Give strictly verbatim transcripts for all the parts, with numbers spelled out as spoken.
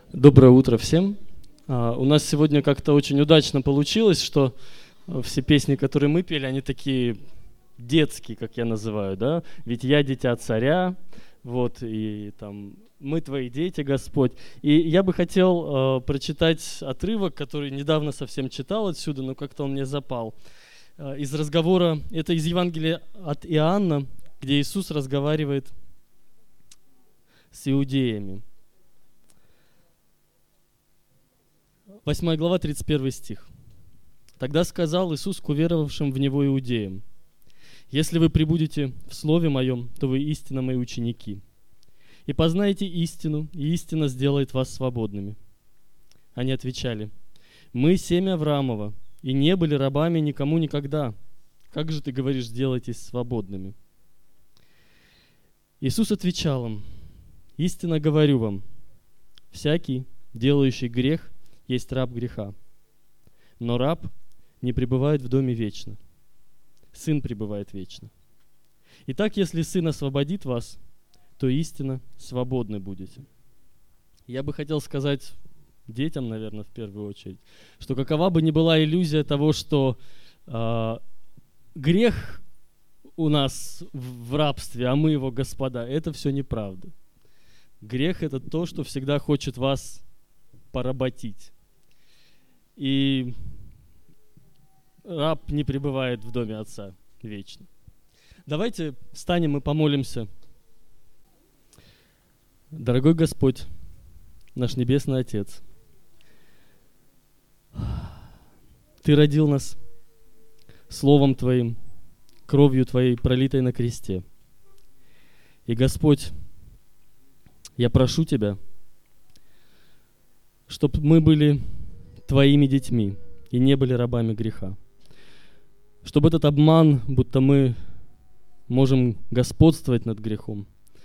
Доброе утро всем. А, у нас сегодня как-то очень удачно получилось, что все песни, которые мы пели, они такие детские, как я называю, да? Ведь я дитя царя, вот, и там мы твои дети, Господь. И я бы хотел э, прочитать отрывок, который недавно совсем читал отсюда, но как-то он мне запал. Э, из разговора, это из Евангелия от Иоанна, где Иисус разговаривает с иудеями. восьмая глава, тридцать первый стих. «Тогда сказал Иисус к уверовавшим в Него иудеям: если вы пребудете в Слове Моем, то вы истинно Мои ученики, и познаете истину, и истина сделает вас свободными». Они отвечали: мы семя Авраамова, и не были рабами никому никогда. Как же ты говоришь, сделайтесь свободными? Иисус отвечал им: истинно говорю вам, всякий, делающий грех, есть раб греха. Но раб не пребывает в доме вечно. Сын пребывает вечно. Итак, если Сын освободит вас, то истинно свободны будете. Я бы хотел сказать детям, наверное, в первую очередь, что какова бы ни была иллюзия того, что э, грех у нас в рабстве, а мы его господа, это все неправда. Грех — это то, что всегда хочет вас поработить. И раб не пребывает в доме Отца вечно. Давайте встанем и помолимся. Дорогой Господь, наш Небесный Отец, Ты родил нас Словом Твоим, кровью Твоей, пролитой на кресте. И, Господь, я прошу Тебя, чтобы мы были Твоими детьми и не были рабами греха. Чтобы этот обман, будто мы можем господствовать над грехом,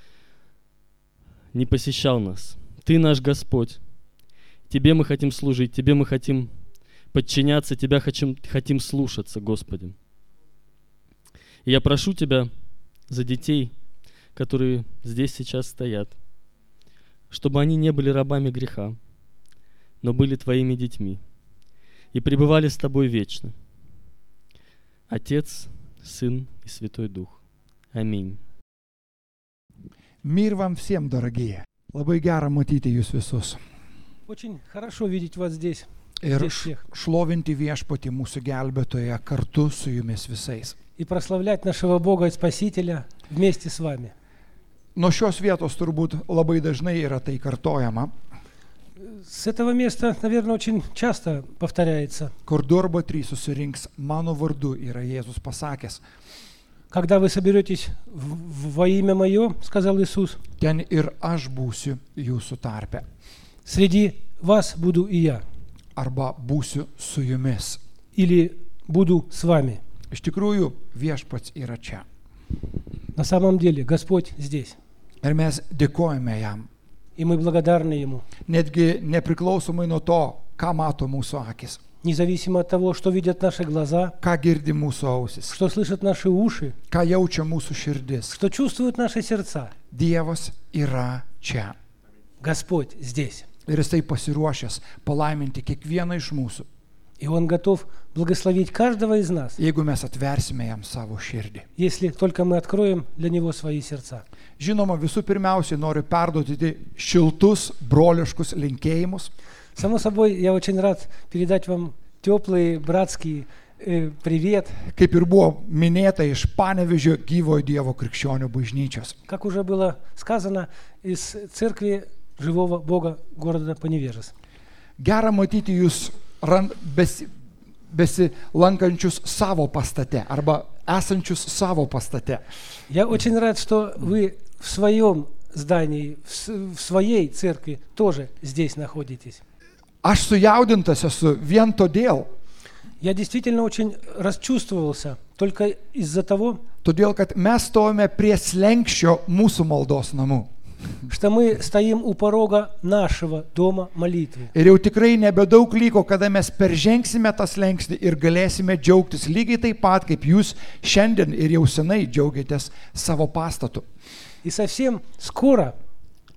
не посещал нас. Ты наш Господь. Тебе мы хотим служить, Тебе мы хотим подчиняться, Тебя хотим, хотим слушаться, Господи. И я прошу Тебя за детей, которые здесь сейчас стоят, чтобы они не были рабами греха, но были Твоими детьми и пребывали с Тобой вечно. Отец, Сын и Святой Дух. Аминь. Мир вам всем, дорогие. Labai gera matyti jūs visus. Очень хорошо видеть вас здесь. Ir здесь всех. šlovinti viešpatį mūsų gelbėtoją kartu su jumis visais. И прославлять нашего Бога и Спасителя вместе с вами. Nuo šios vietos turbūt labai dažnai yra tai kartojama. С этого места, наверное, очень часто повторяется. Kur du arba trys susirinks mano vardu, yra Jėzus pasakęs. Когда вы соберетесь в, во имя Мое, сказал Иисус, Ten ir aš būsiu jūsų tarpe. среди вас буду и я. Arba būsiu su jumis. Или буду с вами. Iš tikrųjų, viešpats yra čia. На самом деле Господь здесь. Ir mes dėkojame jam. И мы благодарны Ему. Netgi nepriklausomai nuo to, ką mato mūsų akis. Независимо от того, что видят наши глаза, Ką girdi mūsų ausis. что слышат наши уши, Ką jaučia mūsų širdis. что чувствуют наши сердца. Dievas yra čia. Господь здесь. Ir jisai pasiruošęs palaiminti kiekvieną iš mūsų, И Он готов благословить каждого из нас, jeigu mes atversime jam savo širdį. если только мы откроем для Него свои сердца. Žinoma, visų pirmiausiai noriu perduoti šiltus, broliškus linkėjimus. Само собой, я очень рад передать вам теплый братский э, привет. Kaip ir buvo minėta iš Panevėžio gyvojo Dievo krikščionių bažnyčios. Как уже было сказано, из церкви живого Бога города Поневежес. Gera matyti jūs ran- besi, besilankančius savo pastate arba esančius savo pastate. Я очень рад, что вы в своем здании, в, с- в своей церкви тоже здесь находитесь. Aš sujaudintas esu vien todėl, Я действительно очень расчувствовался только из-за того, todėl kad mes stovime prie slenkščio mūsų maldos namų. что мы стоим у порога нашего дома молитвы. Ir jau tikrai nebedaug liko, kada mes peržengsime tą slenkstį ir galėsime džiaugtis lygiai taip pat, kaip jūs šiandien ir jau senai džiaugiatės savo pastatu. И совсем скоро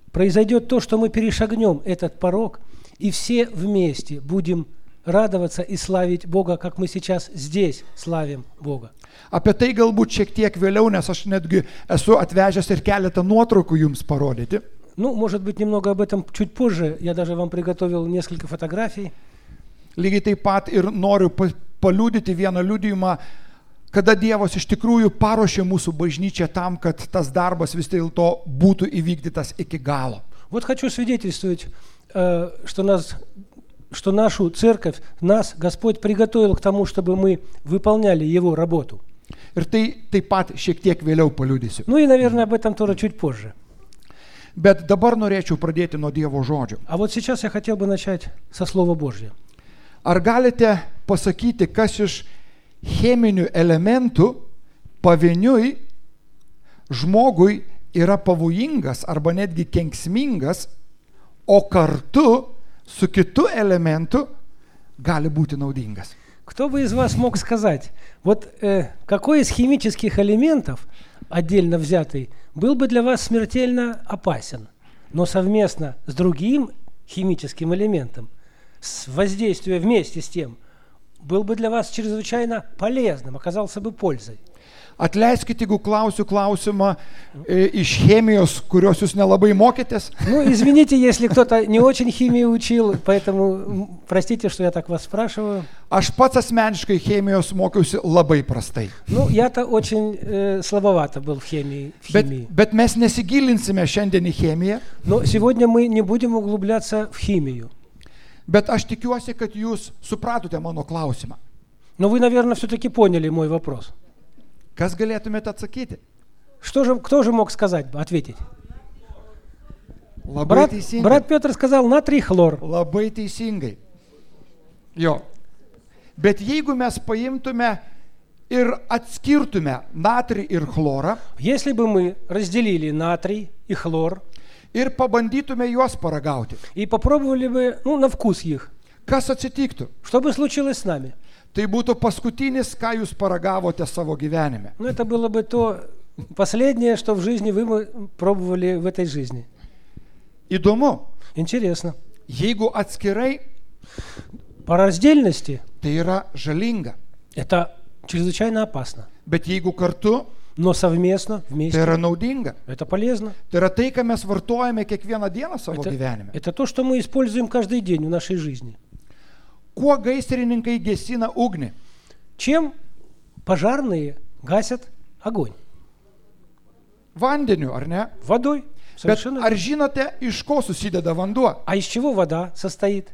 произойдет то, что мы перешагнем этот порог, и все вместе будем радоваться и славить Бога, как мы сейчас здесь славим Бога. Apie tai galbūt šiek tiek vėliau, nes aš netgi esu atvežęs ir keletą nuotraukų jums parodyti. Ну, может быть, немного об этом чуть позже. Я даже вам приготовил несколько фотографий. Lygiai taip pat ir noriu pa- paliudyti vieną liudijimą, kada Dievas iš tikrųjų paruošė mūsų bažnyčią tam, kad tas darbas vis dėlto būtų įvykdytas iki galo. Вот хочу свидетельствовать, э, что, нас, что нашу церковь, нас Господь приготовил к тому, чтобы мы выполняли Его работу. Ir tai taip pat šiek tiek vėliau paliudysiu. Ну и, наверное, об этом тоже чуть позже. Bet dabar norėčiau pradėti nuo Dievo žodžio. А вот сейчас я хотел бы начать со Слова Божьего. Ar galite pasakyti, kas iš cheminių elementų pavieniui žmogui yra pavojingas arba netgi kenksmingas, o kartu su kitu elementu gali būti naudingas? Кто бы из вас мог сказать, вот э, какой из химических элементов, отдельно взятый, был бы для вас смертельно опасен, но совместно с другим химическим элементом, с воздействием вместе с тем, был бы для вас чрезвычайно полезным, оказался бы пользой? Atleiskite, jeigu klausiu klausimą e, iš chemijos, kurios jūs nelabai mokėtės. Ну, извините, если кто-то не очень химию учил, поэтому м, простите, что я так вас спрашиваю. Aš pats asmeniškai chemijos mokiausi labai prastai. Ну, я-то очень э, слабовато был в химии. В Bet, химии. bet mes nesigilinsime šiandien į chemiją, Но сегодня мы не будем углубляться в химию. bet aš tikiuosi, kad jūs supratote mano klausimą. Но вы, наверное, все-таки поняли мой вопрос. Kas galėtumėte atsakyti? Что же, кто же мог сказать, ответить? Labai Брат, teisingai. брат Петр сказал натрий хлор. Labai teisingai. Jo. Bet jeigu mes paimtume ir atskirtume natrį ir chlorą Если бы мы разделили натрий и хлор ir pabandytume juos paragauti, и попробовали бы, ну, на вкус их, kas atsitiktų? что бы случилось с нами? Tai būtų paskutinis, ką jūs paragavote savo gyvenime. Ну, это было бы то последнее, что в жизни вы мы пробовали в этой жизни. Įdomu, Интересно. jeigu atskirai, По раздельности tai yra žalinga, это чрезвычайно опасно, bet jeigu kartu, но совместно, tai вместе, yra naudinga. это полезно. Tai yra tai, ką mes vartojame kiekvieną dieną savo Это, gyvenime. это то, что мы используем каждый день в нашей жизни. Kuo gaisrininkai gesina ugnį? Чем пожарные гасят огонь? Vandeniu, ar ne? Водой. Bet Совершенно. ar žinote, iš ko susideda vanduo? А из чего вода состоит?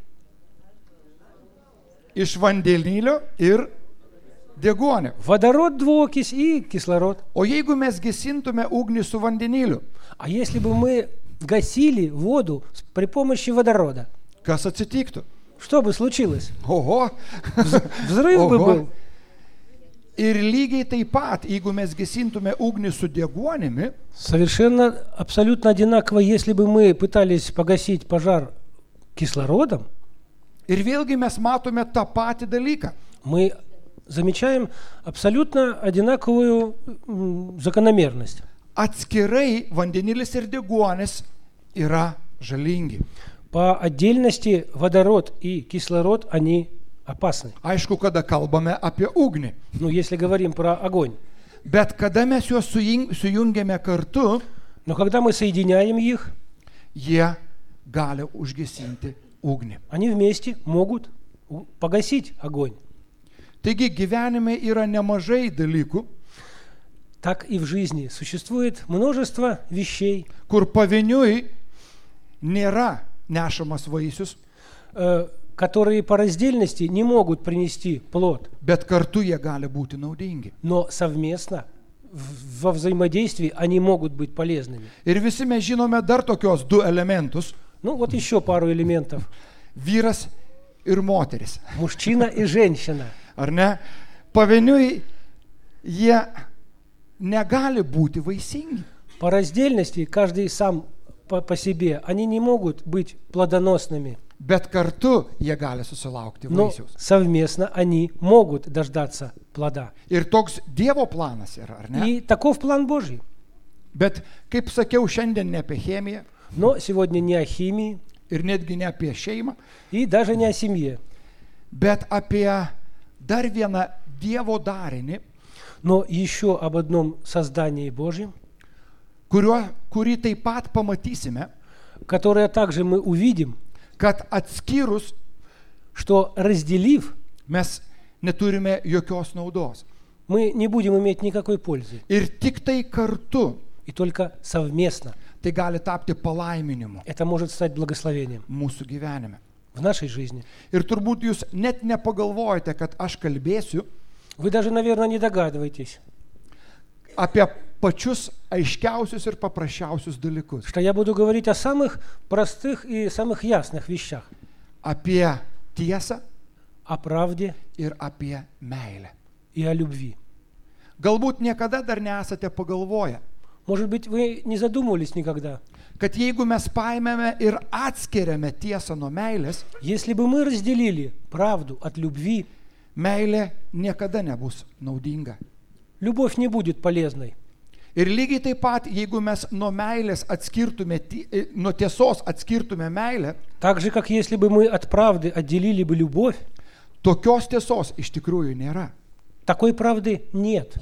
Iš vandenilio ir deguonio. Водород, двуокись и кислород. O jeigu mes gesintume ugnį su vandeniliu, А если бы мы гасили воду с- при помощи водорода, kas atsitiktų? что бы случилось? Oho. Взрыв бы Oho. был. Ir lygiai taip pat, jeigu mes gesintume ugnį su deguonimi, Совершенно, абсолютно одинаково, если бы мы пытались погасить пожар кислородом, ir vėlgi mes matome tą patį dalyką. мы замечаем абсолютно одинаковую м, закономерность. Atskirai vandenilis ir deguonis yra žalingi. По отдельности водород и кислород, они опасны. Aišku, kada kalbame apie ugnį. Ну, если говорим про огонь. Bet kada mes juos sujung- sujungiame kartu, Но когда мы соединяем их, jie gali užgesinti ugnį. они вместе могут у- погасить огонь. Taigi gyvenime yra nemažai dalykų, Так и в жизни существует множество вещей, kur pavieniui nėra nešamas vaisius, э, которые по раздельности не могут принести плод, bet kartu jie gali būti naudingi. но совместно в- во взаимодействии они могут быть полезными. Ir visi mes žinome dar tokios du elementus Ну вот еще пару элементов. - vyras ir moteris. Мужчина и женщина. Ar ne? Pavieniui jie negali būti vaisingi. По раздельности, каждый сам по, по себе, они не могут быть плодоносными, Bet kartu jie gali susilaukti но vaisiaus. совместно они могут дождаться плода. Ir toks Dievo planas yra, ar ne? И таков план Божий. Bet, kaip sakiau, šiandien ne apie chemiją, Но сегодня не о химии ir netgi ne apie šeimą, и даже не о семье, bet apie dar vieną Dievo darinį, но еще об одном создании Божьем, kurio, kurį taip pat pamatysime, которое также мы увидим, kad atskyrus что разделив, mes neturime jokios naudos. мы не будем иметь никакой пользы. Ir tik tai kartu И только совместно tai gali tapti palaiminimu это может стать благословением mūsų gyvenime. в нашей жизни. Ir turbūt jūs net nepagalvojate, kad aš kalbėsiu Вы даже, наверное, не догадываетесь, apie pačius aiškiausius ir paprasčiausius dalykus. что я буду говорить о самых простых и самых ясных вещах. Apie tiesą О правде ir apie meilę. и о любви. Galbūt niekada dar nesate pagalvoję, Может быть, вы не задумывались никогда. kad jeigu mes paėmėme ir atskiriame tiesą nuo meilės, Если бы мы разделили правду от любви, meilė niekada nebus naudinga. любовь не будет полезной. Ir lygiai taip pat, jeigu mes nuo meilės atskirtume, ti- e, nuo tiesos atskirtume meilę, Так же, как если бы мы от правды отделили бы любовь, tokios tiesos iš tikrųjų nėra. такой правды нет.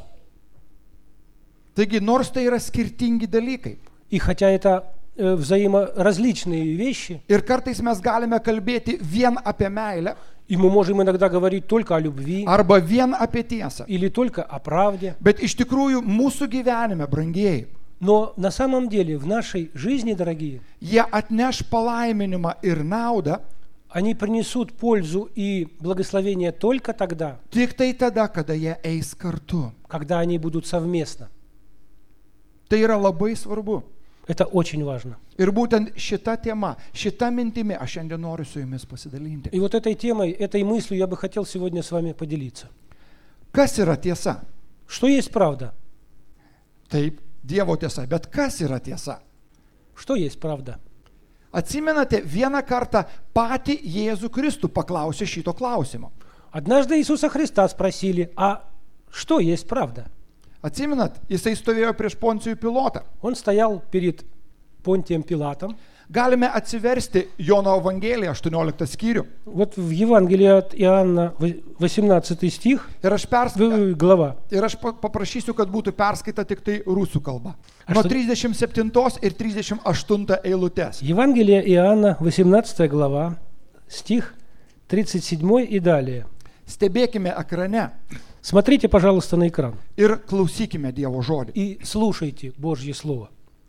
Taigi, nors tai yra skirtingi dalykai. И хотя это э, взаиморазличные вещи, Ir kartais mes galime kalbėti vien apie meilę и мы можем иногда говорить только о любви arba vien apie tiesą. или только о правде, Bet iš tikrųjų mūsų gyvenime, brangieji, но на самом деле в нашей жизни, дорогие, jie atneš palaiminimą ir naudą они принесут пользу и благословение только тогда, tik tai tada, kada jie eis kartu. когда они будут совместно. Tai yra labai svarbu. Это очень важно. Ir būtent šita tema, šita mintimi aš šiandien noriu su jumis pasidalinti. И вот этой темой, этой мыслью я бы хотел сегодня с вами поделиться. Kas yra tiesa? Что есть правда? Taip, Dievo tiesa, bet kas yra tiesa? Что есть правда? Atsimenate, vieną kartą patį Jėzų Kristų paklausė šito klausimo. Однажды Иисуса Христа спросили, а что есть правда? Atsimenat, jisai stovėjo prieš Poncijų Pilotą. Он стоял перед Понтием Пилатом. Galime atsiversti Jono Evangeliją, aštuonioliktą skyrių. Вот в Евангелии от Иоанна, восемнадцатый стих, Ir aš, pers... в- глава. ir aš pa- paprašysiu, kad būtų perskaita tik tai rusų kalba. Aš Nuo tu- trisdešimt septintos ir trisdešimt aštuntos eilutės. Евангелие Иоанна, восемнадцатая глава, стих тридцать семь и далее. Stebėkime ekrane Смотрите, пожалуйста, на экран ir klausykime Dievo žodį. и слушайте Божье Слово.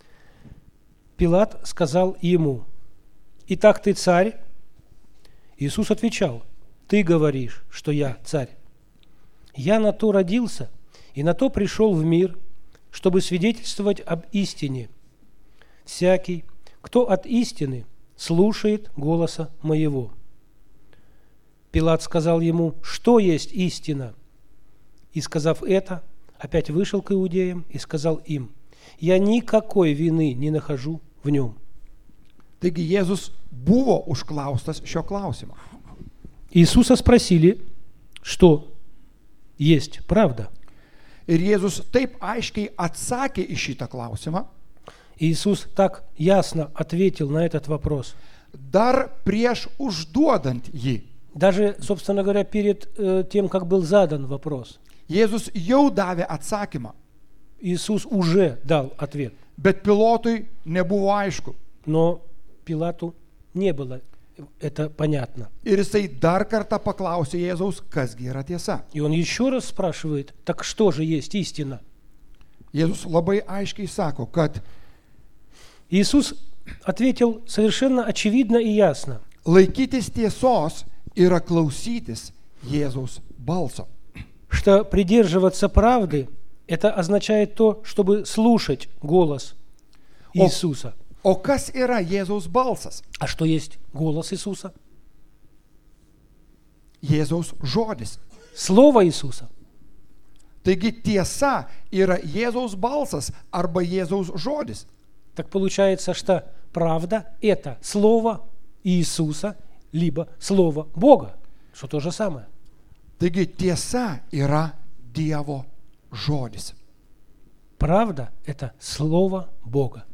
Пилат сказал ему, «Итак, ты царь?» Иисус отвечал, «Ты говоришь, что я царь. Я на то родился и на то пришел в мир, чтобы свидетельствовать об истине. Всякий, кто от истины, слушает голоса моего». Пилат сказал ему, «Что есть истина?» И, сказав это, опять вышел к иудеям и сказал им, «Я никакой вины не нахожу в нем». Taigi Jėzus buvo užklaustas šio klausimo. Иисуса спросили, что есть правда. Ir Jėzus taip aiškiai atsakė į šitą klausimą, Иисус так ясно ответил на этот вопрос. dar prieš užduodant jį. Даже, собственно говоря, перед э, тем, как был задан вопрос, Jėzus jau davė atsakymą, Иисус уже дал ответ. bet Pilotui nebuvo aišku. Но Пилату не было это понятно. Ir jisai dar kartą paklausė Jėzaus, kasgi yra tiesa. И он еще раз спрашивает, так что же есть истина? Jėzus labai aiškiai sako, kad Иисус ответил совершенно очевидно и ясно. laikytis tiesos yra klausytis Jėzaus balso. Что придерживаться правды, это означает то, чтобы слушать голос О. Иисуса. O kas yra Jėzaus balsas? А что есть голос Иисуса? Jėzaus žodis. Слово Иисуса. Taigi tiesa yra Jėzaus balsas arba Jėzaus žodis. Так получается, что правда – это слово Иисуса, либо слово Бога, что то же самое. Taigi tiesa yra Dievo žodis. Правда – это слово Бога.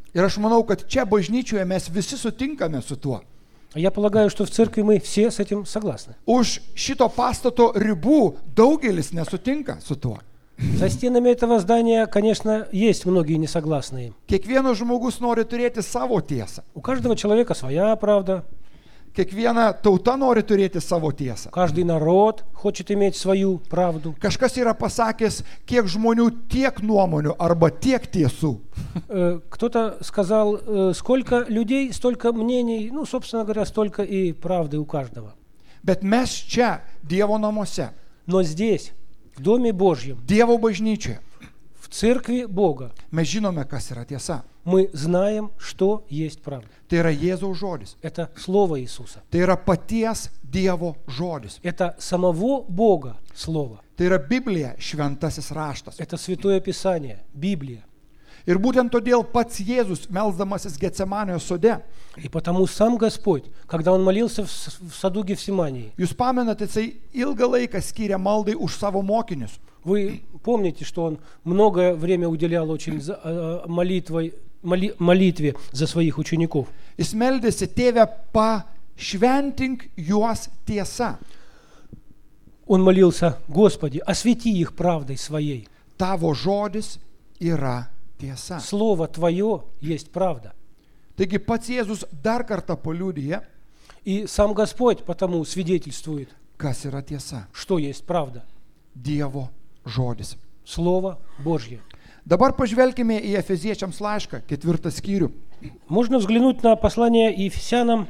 Ir aš manau, kad čia bažnyčioje mes visi sutinkame su tuo. Я полагаю, что в церкви мы все с этим согласны. Už šito pastato ribų daugelis nesutinka su tuo. За стенами этого здания, конечно, есть многие несогласные. Kiekvienas žmogus nori turėti savo tiesą. У каждого человека своя правда. Kiekviena tauta nori turėti savo tiesą. Каждый народ хочет иметь свою правду. Kažkas yra pasakęs, kiek žmonių tiek nuomonių arba tiek tiesų. Э, Кто-то сказал, э, сколько людей, столько мнений, ну, собственно говоря, столько и правды у каждого. Bet mes čia, Dievo namuose, Но здесь, в Доме Божьем, Dievo bažnyčioje, в Церкви Бога, mes žinome, kas yra tiesa. мы знаем, что есть правда. Tai yra Jėzaus žodis. Это Слово Иисуса. Tai yra paties Dievo žodis. Это самого Бога Слово. Tai yra Biblija, šventasis raštas. Это Святое Писание, Библия. Ir būtent todėl pats Jėzus, melsdamasis Getsemanio sode, И потому сам Господь, когда Он молился в с- в саду Гефсимании, jūs pamenate, jisai ilgą laiką skyrė maldai už savo mokinius. вы помните, что Он многое время уделял очень за- э, молитвой, моли- молитве за своих учеников. Jis meldėsi, tėve, pašventink juos tiesa. Он молился: Господи, освети их правдой Своей. Tavo žodis yra tiesa. Слово Твое есть правда. Taigi pats Jėzus dar kartą paliudija, И сам Господь потому свидетельствует, kas yra tiesa. что есть правда. Dievo žodis. Слово Божье. Dabar pažvelkime į Efeziečiams laišką, ketvirtą skyrių. Можно взглянуть на послание Ефесянам.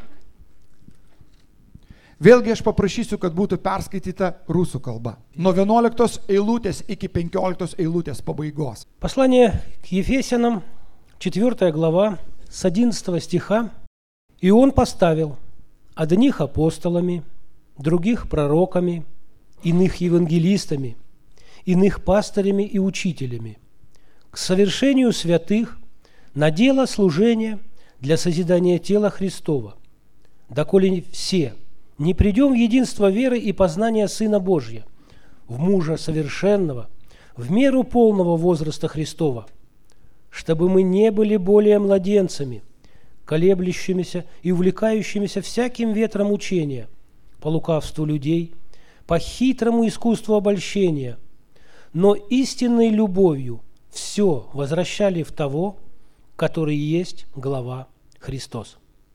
Vėlgi aš paprašysiu, kad būtų perskaityta rusų kalba. Nuo vienuoliktos eilutės iki penkioliktos eilutės pabaigos. Послание к Ефесянам, четвёртая глава, с одиннадцатого стиха. «И Он поставил одних апостолами, других пророками, иных евангелистами, иных пастырями и учителями, к совершению святых на дело служения для созидания тела Христова, доколе все не придем в единство веры и познания Сына Божия, в мужа совершенного, в меру полного возраста Христова, чтобы мы не были более младенцами, колеблющимися и увлекающимися всяким ветром учения, по лукавству людей, по хитрому искусству обольщения, но истинной любовью все возвращали в того, который есть глава Христос».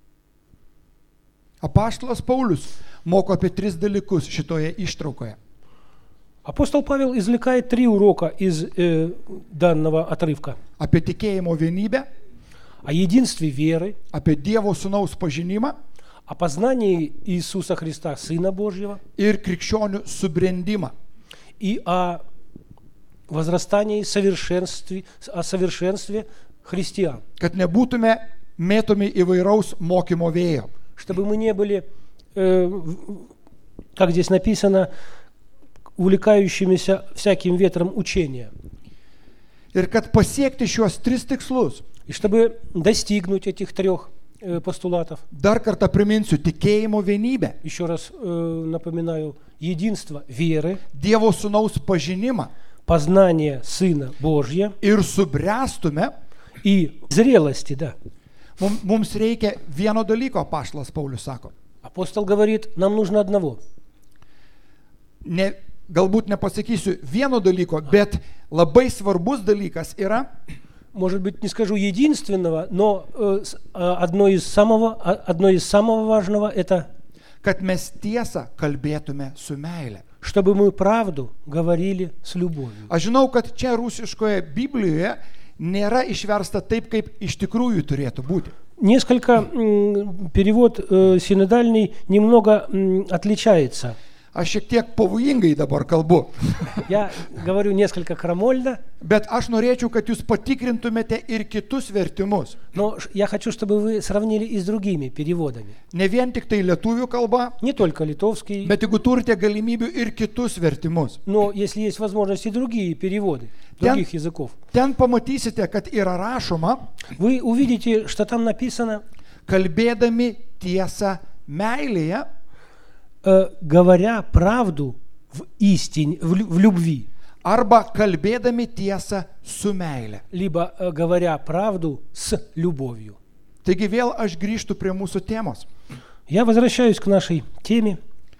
Apaštalas Paulius moko apie tris dalykus šitoje ištraukoje. Апостол Павел извлекает три урока из э, данного отрывка. Apie tikėjimo vienybę, О единстве веры, apie Dievo sūnaus pažinimą о познании Иисуса Христа, Сына Божьего, ir krikščionių subrendimą. и о возрастании, совершенстве, о совершенстве христиан. Kad nebūtume mėtomi įvairaus mokymo vėjo. Чтобы мы не были, э, как здесь написано, увлекающимися всяким ветром учения. Ir kad pasiekti šios tris tikslus, И чтобы достигнуть этих трех э, постулатов, dar kartą priminsiu tikėjimo vienybę, еще раз э, напоминаю, единство веры, Dievo sūnaus pažinimą познание Сына Божьего ir subręstume, и зрелости, да. mum- mums reikia vieno dalyko, apaštalas Paulius sako. Апостол говорит, нам нужно одного. Ne, galbūt nepasakysiu vieno dalyko, bet labai svarbus dalykas yra, Может быть, не скажу единственного, но э, с- а, одно из самого, а- одно из самого важного – это kad mes tiesą kalbėtume su meile. чтобы мы правду говорили с любовью. Aš žinau, kad čia rusiškoje Biblijoje nėra išversta taip, kaip iš tikrųjų turėtų būti. Несколько м, перевод э, синодальный немного м, отличается. Aš šiek tiek pavojingai dabar kalbu, Я говорю несколько крамольно, bet aš norėčiau, kad jūs patikrintumėte ir kitus vertimus. но ш- я хочу, чтобы вы сравнили и с другими переводами. Ne vien tik tai lietuvių kalba, Не только литовский, bet jeigu turite galimybių ir kitus vertimus. но если есть возможность и другие переводы других языков. Ten pamatysite, kad yra rašoma, Вы увидите, что там написано, kalbėdami tiesą meilėje, э, говоря правду в истине, в, лю- в любви. arba kalbėdami tiesą su meile. либо э, говоря правду с любовью. Taigi vėl aš grįžtu prie mūsų temos. Я возвращаюсь к нашей теме.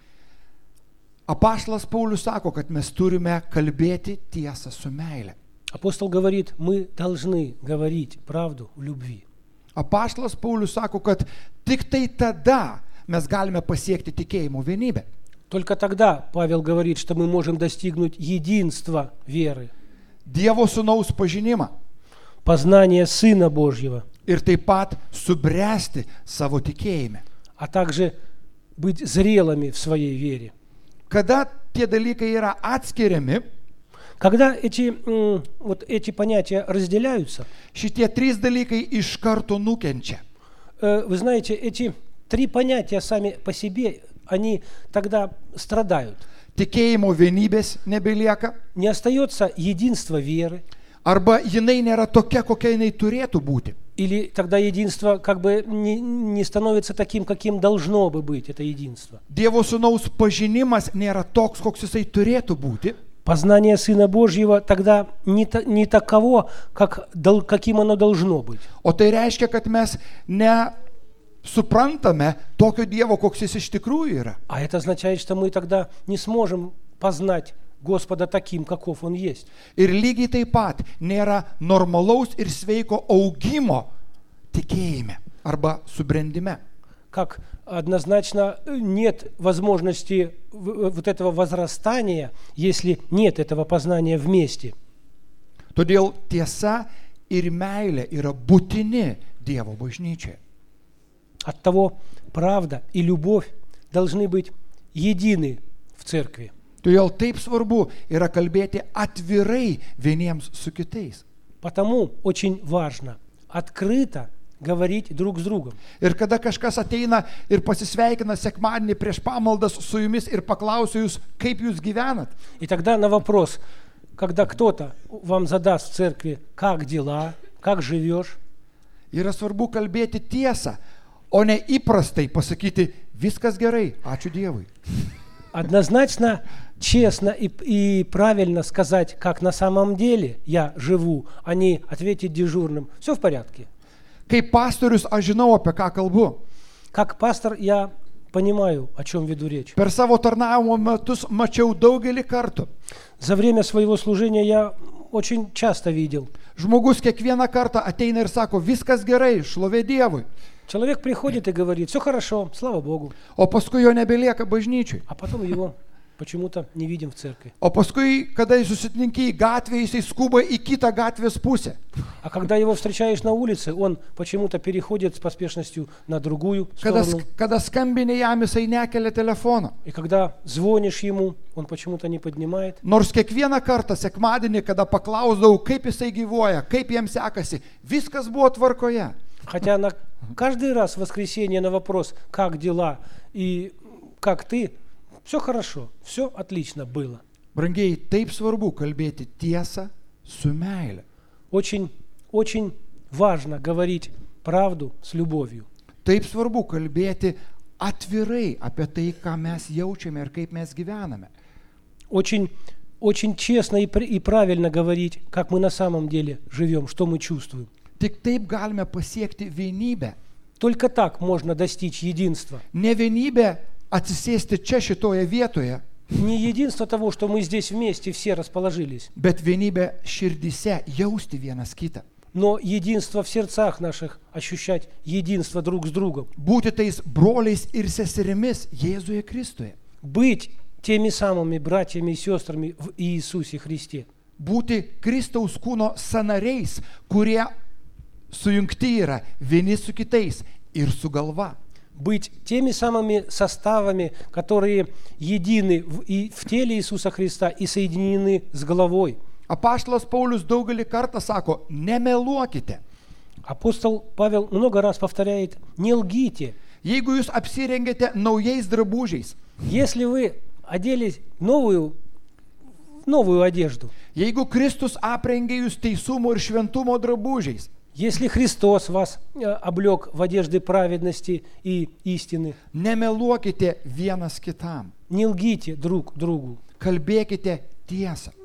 Apaštalas Paulius sako, kad mes turime kalbėti tiesą su meile. Апостол говорит, мы должны говорить правду в любви. Apaštalas Paulius sako, kad tik tai tada mes galime pasiekti tikėjimo vienybę. Только тогда Павел говорит, что мы можем достигнуть единства веры, Dievo sūnaus pažinimą познания Сына Божьего, ir taip pat subręsti savo tikėjime. а также быть зрелыми в своей вере. Kada tie dalykai yra atskiriami, Когда эти, м, вот эти понятия разделяются, šitie trys dalykai iš karto nukenčia. э, вы знаете, эти три понятия сами по себе, они тогда страдают. Tikėjimo vienybės nebelieka, Не остается единства веры, arba jinai nėra tokia, kokia jinai turėtų būti. или тогда единство как бы не, не становится таким, каким должно бы быть, это единство. Dievo sūnaus pažinimas nėra toks, koks jisai turėtų būti. Познание Сына Божьего тогда не, та- не таково, как, дол- каким оно должно быть. O tai reiškia, kad mes nesuprantame tokio Dievo, koks jis iš tikrųjų yra. А это означает, что мы тогда не сможем познать Господа таким, каков Он есть. Ir lygiai taip pat nėra normalaus ir sveiko augimo tikėjime arba subrendime. Как однозначно нет возможности в- вот этого возрастания, если нет этого познания вместе. Todėl tiesa ir meilė yra būtini Dievo bažnyčiai. Оттого правда и любовь должны быть едины в церкви. Todėl taip svarbu yra kalbėti atvirai vieniems su kitais. Потому очень важно открыто говорить друг с другом. Ir kada kažkas ateina ir pasisveikina sekmadienį prieš pamaldas su jumis ir paklausia jūs, kaip jūs gyvenat, И тогда на вопрос, когда кто-то вам задаст в церкви, как дела, как живешь, yra svarbu kalbėti tiesą, o ne įprastai pasakyti, viskas gerai, ačiū Dievui. однозначно, честно и, и правильно сказать, как на самом деле я живу, а не ответить дежурным. Все в порядке. Kaip pastorius aš žinau, apie ką kalbu. Как пастор я понимаю, о чем веду речь. Per savo tarnavimo metus mačiau daugelį kartų. За время своего служения я очень часто видел. Žmogus kiekvieną kartą ateina ir sako, viskas gerai, šlovė Dievui. Человек приходит и говорит, все хорошо, слава Богу, O paskui jo nebelieka bažnyčiai. а потом его почему-то не видим в церкви. O paskui, kada jis susitinki į gatvę, jisai skuba į kitą gatvės pusę. А когда его встречаешь на улице, он почему-то переходит с поспешностью на другую Kada, сторону. kada skambini jam, jisai nekelia telefono. И когда звонишь ему, он почему-то не поднимает. Nors kiekvieną kartą sekmadienį, kada paklausdavau, kaip jisai gyvuoja, kaip jam sekasi, viskas buvo tvarkoje. Хотя на каждый раз в воскресенье на вопрос, как дела и как ты, все хорошо, все отлично было. Brangiai, taip svarbu kalbėti tiesą su meile. Очень, очень важно говорить правду с любовью. Taip svarbu kalbėti atvirai apie tai, ką mes jaučiame ir kaip mes gyvename. Очень, очень честно и, пр- и правильно говорить, как мы на самом деле живем, что мы чувствуем. Tik taip galime pasiekti vienybę. Только так можно достичь единства. Ne vienybė atsisėsti čia šitoje vietoje, Не единство того, что мы здесь вместе все расположились, bet vienybė širdise jausti vienas kitą. но единство в сердцах наших, ощущать единство друг с другом. Būti tais broliais ir seserimis Jėzuje Kristuje. Быть теми самыми братьями и сестрами в Иисусе Христе. Būti Kristaus kūno sanariais, kurie sujungti yra vieni su kitais ir su galva. Быть теми самыми составами, которые едины в, и в теле Иисуса Христа и соединены с головой. Apaštalas Paulius daugelį kartą sako, nemeluokite. Апостол Павел много раз повторяет, не лгите. Jeigu jūs apsirengėte naujais drabužiais, Если вы одели новую, новую одежду, jeigu Kristus aprengė jūs teisumo ir šventumo drabužiais, если Христос вас э, облег в одежды праведности и истины, nemeluokite vienas kitam. не лгите друг другу. Kalbėkite tiesą.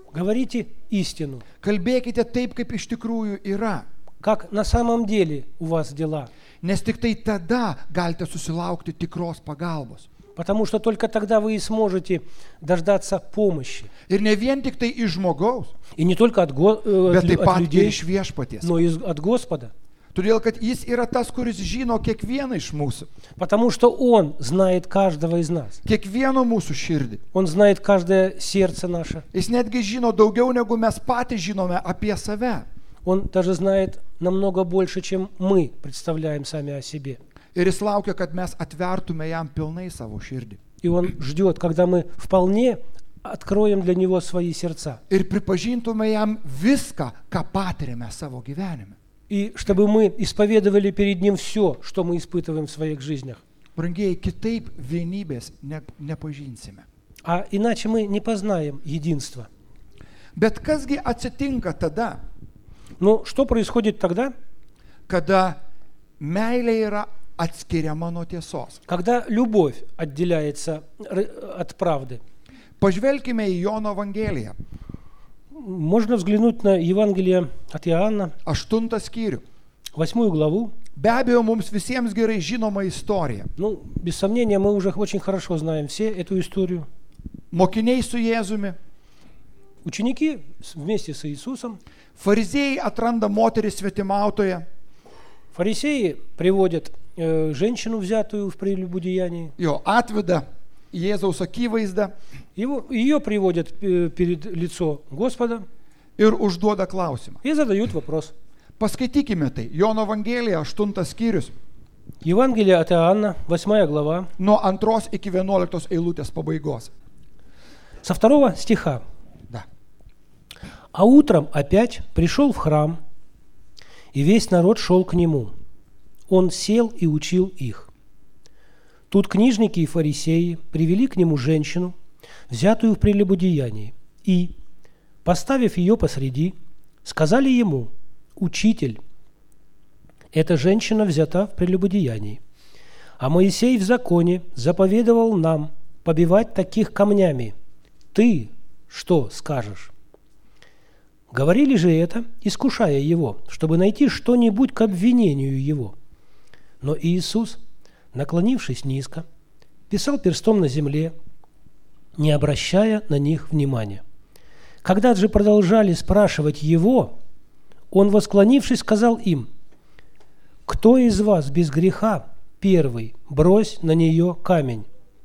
Говорите истину. Kalbėkite taip, kaip iš tikrųjų yra. Как на самом деле у вас дела. Nes tik tai tada galite susilaukti tikros pagalbos. Потому что только тогда вы и сможете дождаться помощи. Ir ne vien tik tai iš žmogaus, И не только от, го- э, от bet лю- taip от pat ir людей, iš viešpaties. но и из- от Господа. Todėl, kad jis yra tas, kuris žino kiekvieną iš mūsų. Потому что Он знает каждого из нас. Kiekvieno mūsų širdį. Он знает каждое сердце наше. Jis netgi žino daugiau, negu mes patys žinome apie save. Он даже знает намного больше, чем мы представляем сами о себе. Ir jis laukia, kad mes atvertume jam pilnai savo širdį. И Он ждет, когда мы вполне откроем для Него свои сердца. Ir pripažintume jam viską, ką patiriame savo gyvenime. И чтобы мы исповедовали перед Ним все, что мы испытываем в своих жизнях. Brangieji, kitaip vienybės ne, nepažinsime. А иначе мы не познаем единства. Bet kasgi atsitinka tada, Но что происходит тогда, kada meilė yra atskiriama nuo tiesos? когда любовь отделяется р- от правды? Pažvelkime į Jono Evangeliją, Можно взглянуть на Евангелие от Иоанна, aštuntą skyrių. восьмую главу. Be abejo, mums visiems gerai žinoma istorija. Ну, без сомнения, мы уже очень хорошо знаем все эту историю. Mokiniai su Jėzumi, Ученики с- вместе с Иисусом, fariziejai atranda moterį svetimautoje, фарисеи приводят э, женщину, взятую в прелюбодеянии. jo atveda į Jėzaus akivaizdą Его, ее приводят э, перед лицо Господа ir užduoda klausimą. и задают вопрос. Paskaitykime tai. Jono Evangelija, aštuntas skyrius, Евангелие от Иоанна, восьмая глава, nuo antros iki vienuoliktos eilutės pabaigos. со второго стиха. Da. А утром опять пришел в храм, и весь народ шел к нему. Он сел и учил их. Тут книжники и фарисеи привели к нему женщину, взятую в прелюбодеянии, и, поставив ее посреди, сказали ему: «Учитель, эта женщина взята в прелюбодеянии, а Моисей в законе заповедовал нам побивать таких камнями. Ты что скажешь?» Говорили же это, искушая его, чтобы найти что-нибудь к обвинению его. Но Иисус, наклонившись низко, писал перстом на земле, не обращая на них внимания. Когда же продолжали спрашивать его, он, восклонившись, сказал им: «Кто из вас без греха первый, брось на нее камень?»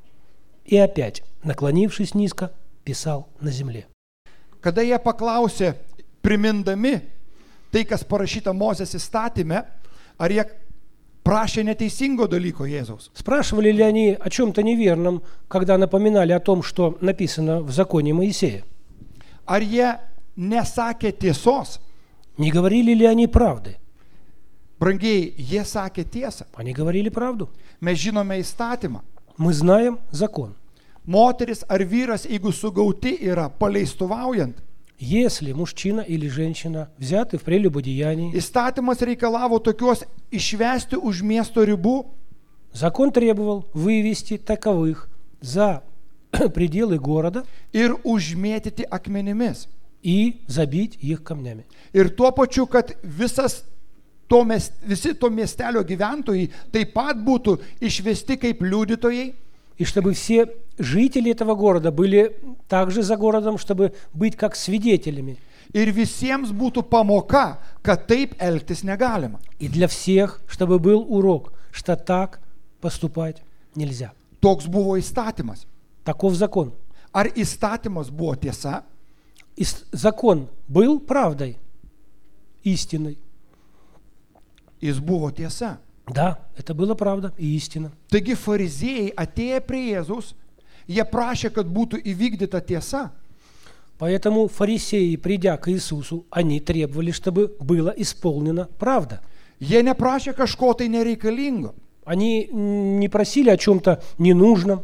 И опять, наклонившись низко, писал на земле. Kada jie paklausė, primindami tai, kas parašyta Mozės įstatyme, ar jie prašė neteisingo dalyko Jėzaus? Спрашивали ли они о чем-то неверном, когда напоминали о том, что написано в законе Моисея? Ar jie nesakė tiesos? Не говорили ли они правды? Brangiai, jie sakė tiesą. Они говорили правду. Mes žinome įstatymą. Мы знаем закон. Moteris ar vyras, jeigu sugauti yra paleistuvaujant, Если мужчина или женщина взяты в прелюбодеянии, įstatymas reikalavo tokios išvesti už miesto ribų закон требовал вывести таковых за пределы города ir užmėtyti akmenimis. и забить их камнями. Ir tuo pačiu, kad visas to mes, visi to miestelio gyventojai taip pat būtų išvesti kaip liudytojai, И чтобы все жители этого города были также за городом, чтобы быть как свидетелями. ir visiems būtų pamoka, kad taip elgtis negalima. И для всех, чтобы был урок, что так поступать нельзя. Toks buvo įstatymas. Таков закон. Ar įstatymas buvo tiesa? И с- закон был правдой, истиной. Jis buvo tiesa. Да, это была правда и истина. Taigi fariziejai atėję prie Jėzaus, jie prašė, kad būtų įvykdyta tiesa. Поэтому фарисеи, придя к Иисусу, они требовали, чтобы была исполнена правда. Jie neprašė kažko tai nereikalingo. Они м, не просили о чем-то ненужном.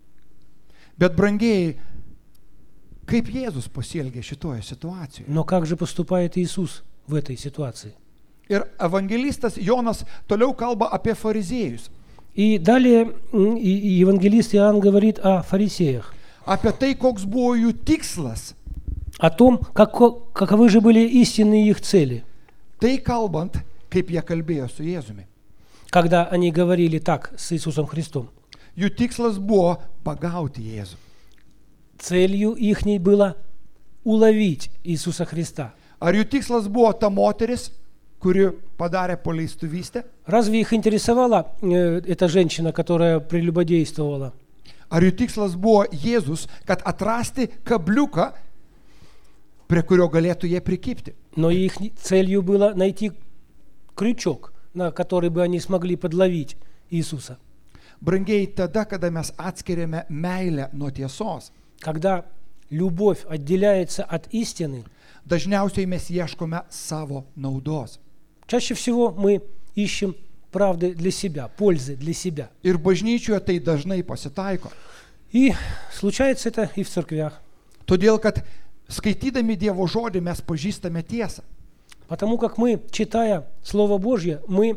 Bet brangiai, kaip Jėzus pasielgė šitoje situacijoje? Но как же поступает Иисус в этой ситуации? Ir evangelistas Jonas toliau kalba apie fariziejus, И далее м, и- и евангелист Иоанн говорит о фарисеях, apie tai, koks buvo jų tikslas, о том, како, каковы же были истинные их цели, Tai kalbant, kaip jie kalbėjo su Jėzumi. когда они говорили так с Иисусом Христом. Jų tikslas buvo pagauti Jėzų. Целью ихней было уловить Иисуса Христа. Ar jų tikslas buvo ta moteris, kuri padarė paleistuvystę? Разве их интересовала э, эта женщина, которая прелюбодействовала? Ar jų tikslas buvo Jėzus, kad atrasti kabliuką, prie kurio galėtų jie prikibti? Но их целью было найти крючок, на который бы они смогли подловить Иисуса. Brangiai, tada, kada mes atskiriame meilę nuo tiesos, Когда любовь отделяется от истины, dažniausiai mes ieškome savo naudos. чаще всего мы ищем правды для себя, пользы для себя. Ir bažnyčioje tai dažnai pasitaiko. И случается это и в церквях. Todėl, kad skaitydami Dievo žodį mes pažįstame tiesą. Потому как мы, читая Слово Божье, мы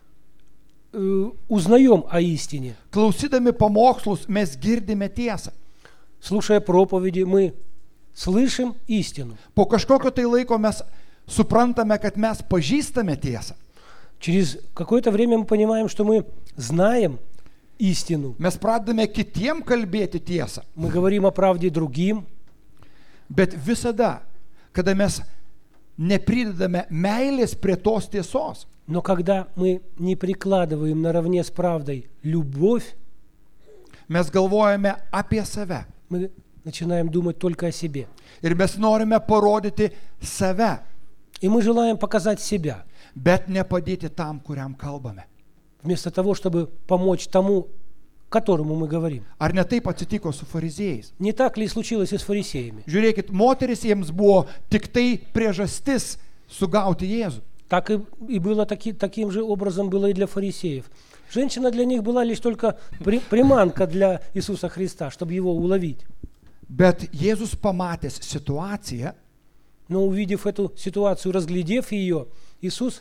э, узнаем о истине. Klausydami pamokslus mes girdime tiesą. Слушая проповеди, мы слышим истину. Po kažkokio tai laiko mes suprantame, kad mes pažįstame tiesą. Через какое-то время мы понимаем, что мы знаем истину. Mes pradame kitiem kalbėti tiesą. Мы говорим о правде другим. Bet visada, kada mes nepridedame meilės prie tos tiesos, Но когда мы не прикладываем наравне с правдой любовь, mes galvojame apie save. мы начинаем думать только о себе. Ir mes norime parodyti save, И мы желаем показать себя, bet nepadėti tam, kuriam kalbame. вместо того, чтобы помочь тому, которому мы говорим. Ar ne taip atsitiko su fariziejais? Не так ли случилось и с фарисеями? Žiūrėkit, moteris jiems buvo tik tai priežastis sugauti Jėzų. Так и, и было таки, таким же образом было и для фарисеев. Женщина для них была лишь только при, приманка для Иисуса Христа, чтобы его уловить. Bet Jėzus pamatęs situaciją, Но увидев эту ситуацию, разглядев ее, Иисус,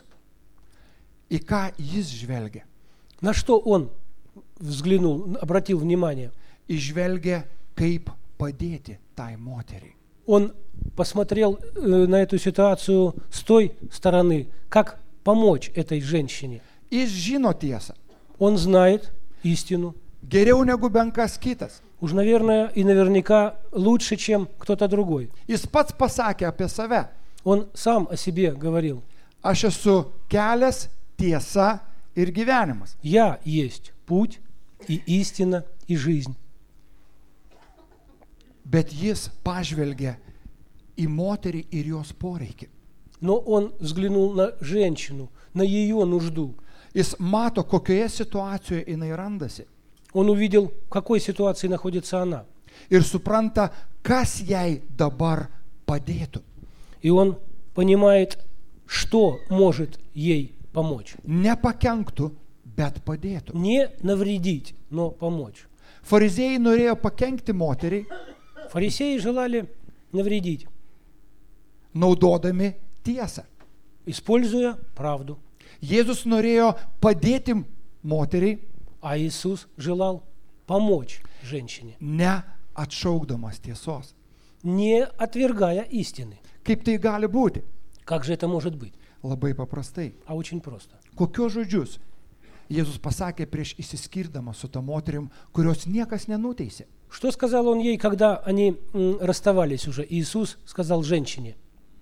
į ką jis žvelgia? на что он взглянул, обратил внимание? Išvelgia, kaip padėti tai moteriai. Он посмотрел э, на эту ситуацию с той стороны, как помочь этой женщине. Jis žino tiesą. Он знает истину. Geriau negu bent kas kitas. Уж, наверное, и наверняка лучше, чем кто-то другой. Jis pats pasakė apie save. Он сам о себе говорил. Aš esu kelias, tiesa ir gyvenimas. Я есть путь и истина и жизнь. Bet jis pažvelgia į moterį ir jos poreikį. Но он взглянул на женщину, на ее нужду. Jis mato, kokioje situacijoje jinai randasi. Он увидел, в какой ситуации находится она. Ir supranta, kas jai dabar padėtų. И он понимает, что может ей помочь. Nepakenktų, bet padėtų. Не навредить, но помочь. Fariziejai norėjo pakenkti moteriai, Фарисеи желали навредить, naudodami tiesą. используя правду. Jėzus norėjo padėti moteriai, А Иисус желал помочь женщине, ne atšaukdamas tiesos. не отвергая истины. Kaip tai gali būti? Как же это может быть? Labai paprastai. А очень просто. Kokios žodžius Jėzus pasakė prieš išsiskirdamas su ta moterim, kurios niekas nenuteisė? Что сказал он ей, когда они м, расставались уже? Иисус сказал женщине: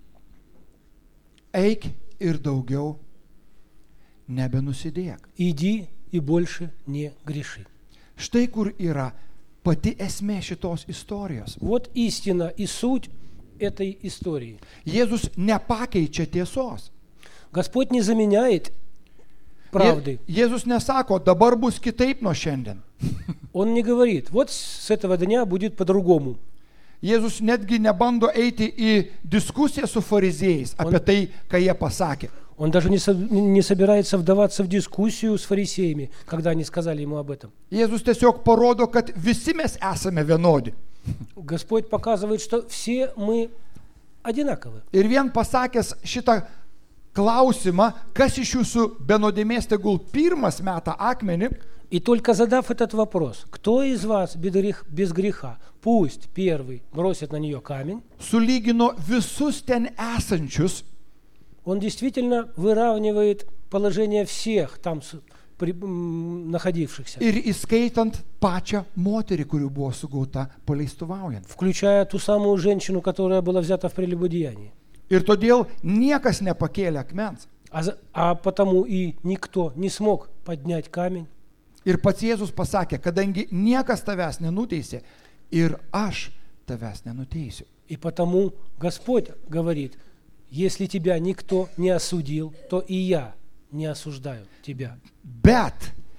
Eik ir daugiau nebenusidėk. иди и больше не греши. Štai kur yra pati esmė šitos istorijos. Вот истина и суть этой истории. Jėzus nepakeičia tiesos. Господь не заменяет правды. Je- Jėzus nesako, dabar bus kitaip nuo šiandien. Он не говорит: вот с этого дня будет по-другому. Jėzus netgi nebando eiti į diskusiją su fariziejais apie tai, ką jie pasakė. Он даже не, со- не собирается вдаваться в дискуссию с фарисеями, когда они сказали ему об этом. Jėzus tiesiog parodo, kad visi mes esame vienodi. Господь показывает, что все мы одинаковы. Ir vien pasakęs šitą klausimą, kas iš jūsų be nuodėmės tegul pirmas meta akmenį, И только задав этот вопрос, кто из вас без грех- без греха, пусть первый бросит на нее камень, sulygino visus ten esančius он действительно выравнивает положение всех там с- при- м, находившихся, ir įskaitant pačią moterį, kuri buvo sugauta paleistuvaujant. включая ту самую женщину, которая была взята в прелюбодеянии. Ir todėl niekas nepakėlė akmens. А, за- а потому и никто не смог поднять камень. Ir pats Jėzus pasakė, kadangi niekas tavęs nenuteisė, ir aš tavęs nenuteisiu. И потому Господь говорит, если тебя никто не осудил, то и я не осуждаю тебя. Bet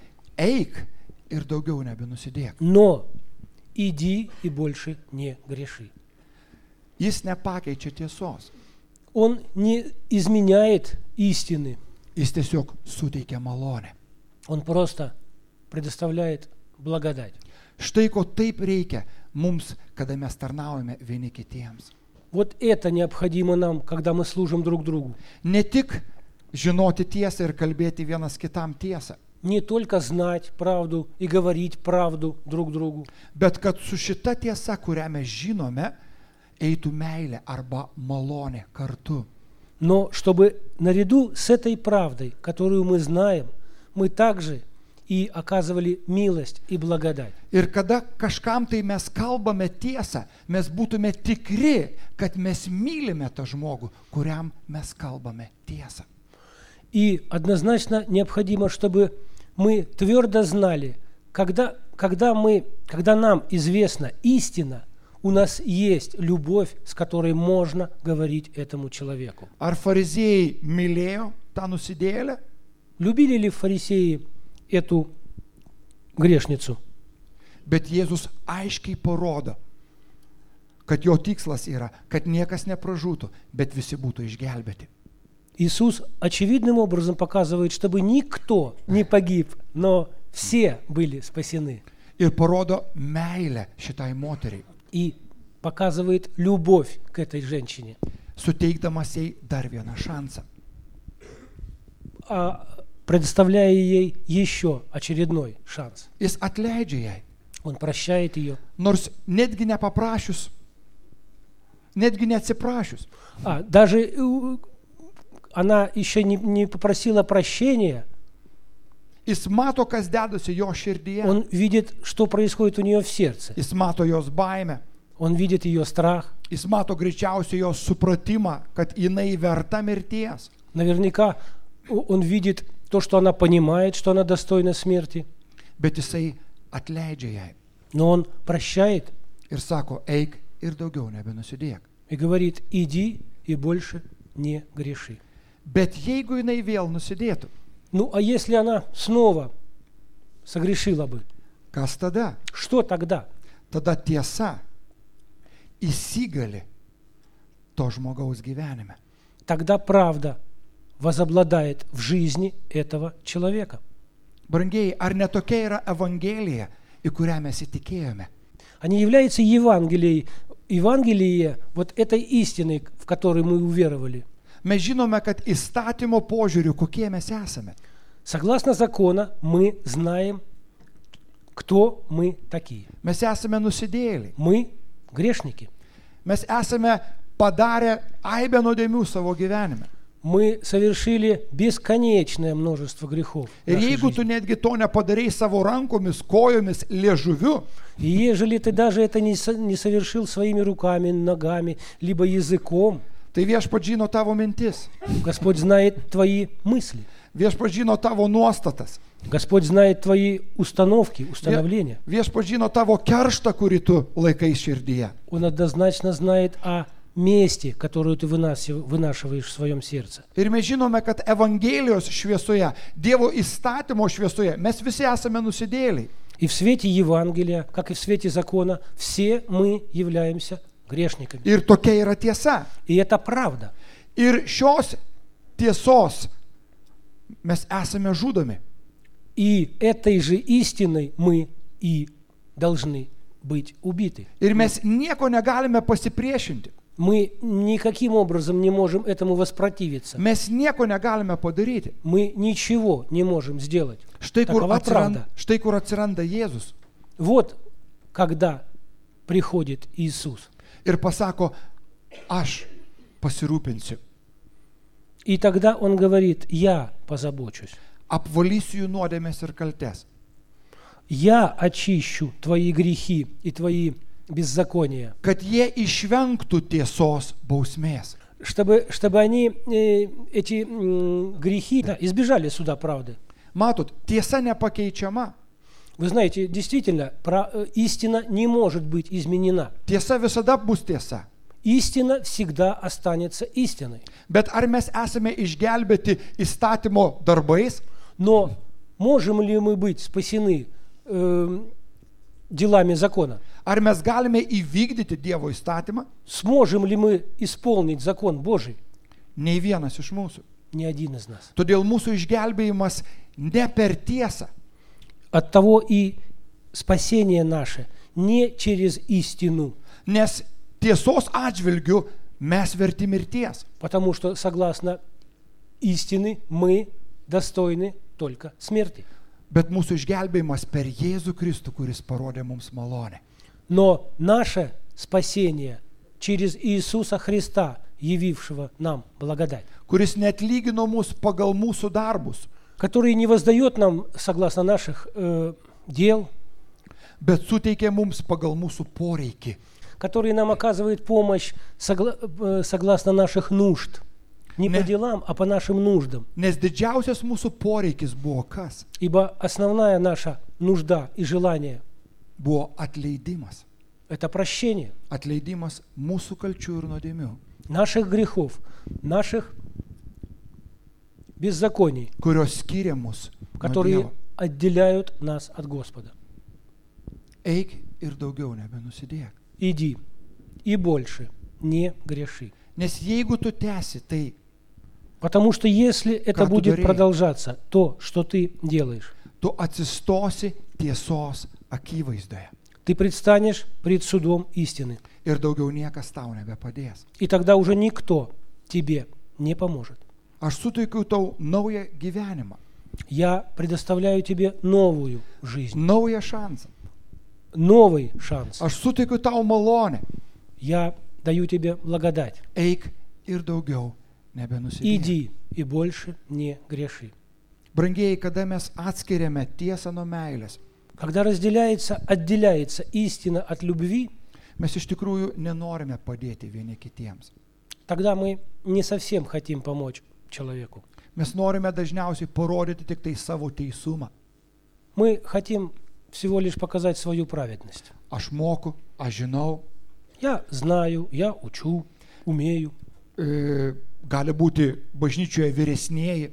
eik ir daugiau nebenusidėk. Но иди и больше не греши. Jis nepakeičia tiesos. Он не изменяет истины, Jis tiesiog suteikia malonę. он просто предоставляет благодать. Štai ko taip reikia mums, kada mes tarnaujame vieni kitiems. Вот это необходимо нам, когда мы служим друг другу. Ne tik žinoti tiesą ir kalbėti vienas kitam tiesą, Не только знать правду и говорить правду друг другу, bet kad su šita tiesa, kurią mes žinome, eitų meilė arba malonė kartu. но чтобы наряду с этой правдой, которую мы знаем, мы также и оказывали милость и благодать. Ir kada kažkam tai mes kalbame tiesą, mes būtume tikri, kad mes mylime tą žmogų, kuriam mes kalbame tiesą. И однозначно необходимо, чтобы мы твердо знали, когда, когда, мы, когда нам известна истина, у нас есть любовь, с которой можно говорить этому человеку. Ar fariziejai mylėjo tą nusidėjėlę? Любили ли фарисеи эту грешницу? Bet Jėzus aiškiai parodo, kad jo tikslas yra, kad niekas nepražūtų, bet visi būtų išgelbėti. Иисус очевидным образом показывает, чтобы никто не погиб, но все были спасены. Ir parodo meilę šitai moteriai, И показывает любовь к этой женщине. suteikdamas jai dar vieną šansą. А предоставляя ей еще очередной шанс. Jis atleidžia jai, Он прощает ее. nors netgi nepaprašius, netgi neatsiprašius. А, даже э, она еще не, не попросила прощения, Jis mato, kas dedasi jo širdyje, он видит, что происходит у нее в сердце. jis mato jos baimę, Он видит ее страх. jis mato greičiausiai jos supratimą, kad jinai verta mirties. Наверняка о- он видит то, что она понимает, что она достойна смерти. Bet jisai atleidžia jai Но он прощает ir sako, eik ir daugiau nebenusidėk. и говорит, иди и больше не греши. Bet jeigu jinai vėl nusidėtų, Ну, а если она снова согрешила бы, kas tada? что тогда? Tada tiesa įsigali to žmogaus gyvenime. Тогда правда возобладает в жизни этого человека. Brangiai, ar netokia yra Evangelija, į kurią mes įtikėjome? А не является Евангелией, Евангелие вот этой истиной, в которой мы уверовали. Mes žinome, kad įstatymo požiūriu, kokie mes esame. Согласно закону мы знаем, кто мы такие. Mes esame nusidėjėliai. Мы грешники. Mes esame padarę aibę nuodėmių savo gyvenime. Мы совершили бесконечное множество грехов. в Ir нашей jeigu жизни. tu netgi to nepadarei savo rankomis, kojomis, liežuviu, И ежели ты даже это не, со- не совершил своими руками, ногами, либо языком, tai viešpats žino tavo mintis, Господь знает твои мысли. viešpats žino tavo nuostatas, Господь знает твои установки, установления. viešpats žino tavo kerštą, kurį tu laikai širdyje. Он однозначно знает о мести, которую ты вынаси- вынашиваешь в своем сердце. Ir mes žinome, kad Evangelijos šviesoje, Dievo įstatymo šviesoje, mes visi esame nusidėliai. И в свете Евангелия, как и в свете закона, все мы являемся грешниками. Ir tokia yra tiesa. И это правда. Ir šios tiesos mes esame žudomi. И этой же истиной мы и должны быть убиты. Ir mes nieko negalime pasipriešinti. Мы никаким образом не можем этому воспротивиться. Mes nieko negalime padaryti. Мы ничего не можем сделать. Štai kur, Такова atsiranda, правда. štai kur atsiranda Jėzus Вот когда приходит Иисус. ir pasako, aš pasirūpinsiu, И тогда Он говорит: я позабочусь. apvalysiu jų nuodėmės ir kaltes, Я очищу твои грехи и твои беззакония, kad jie išvengtų tiesos bausmės, чтобы, чтобы они, э, эти м, грехи, да, избежали суда правды. Matot, tiesa nepakeičiama. Вы знаете, действительно, про- э, истина не может быть изменена. Tiesa visada bus tiesa. Истина всегда останется истиной. Bet ar mes esame išgelbėti įstatymo darbais, Но можем ли мы быть спасены э, делами закона? ar mes galime įvykdyti Dievo įstatymą? Сможем ли мы исполнить закон Божий? Nei vienas iš mūsų. Ни один из нас. Todėl mūsų išgelbėjimas ne per tiesą, Оттого и спасение наше не через истину, nes tiesos atžvilgių mes verti mirties. потому что, согласно истины, мы достойны только смерти. Bet mūsų išgelbėjimas per Jėzų Kristų, kuris parodė mums malonę. Но наше спасение через Иисуса Христа, явившего нам благодать, Kuris neatlygino mus pagal mūsų darbus, который не воздает нам, согласно наших э, дел, bet suteikė mums pagal mūsų poreikį. который нам оказывает помощь согла- э, согласно наших нужд. Не Не. по делам, а по нашим нуждам. Nes didžiausias mūsų poreikis buvo kas? Ибо основная наша нужда и желание Buvo atleidimas. – это прощение Atleidimas mūsų kalčių ir nuodėmių, наших грехов, наших беззаконий, kurios skiria mus nuo которые Dievo. отделяют нас от Господа. Eik ir daugiau nebenusidėk. Иди и больше не греши. Nes jeigu tu tęsi tai, Потому что если это Как ты будет дарей? продолжаться, то, что ты делаешь, tu atsistosi tiesos akivaizdoje. ты предстанешь пред судом истины. Ir daugiau niekas tau nebepadės. И тогда уже никто тебе не поможет. Aš suteikiu tau naują gyvenimą, Я предоставляю тебе новую жизнь, naują šansą. новый шанс. Aš suteikiu tau malonę. Я даю тебе благодать. Eik ir daugiau nebenusidėk. Иди и больше не греши. Brangieji, kada mes atskiriame tiesą nuo meilės, Когда разделяется, отделяется истина от любви, mes iš tikrųjų nenorime padėti vieni kitiems. тогда мы не совсем хотим помочь человеку. Mes norime dažniausiai parodyti tik tai savo teisumą. Мы хотим всего лишь показать свою праведность. Aš moku, aš žinau, Я знаю, я учу, умею. e, gali būti bažnyčioje vyresnėji,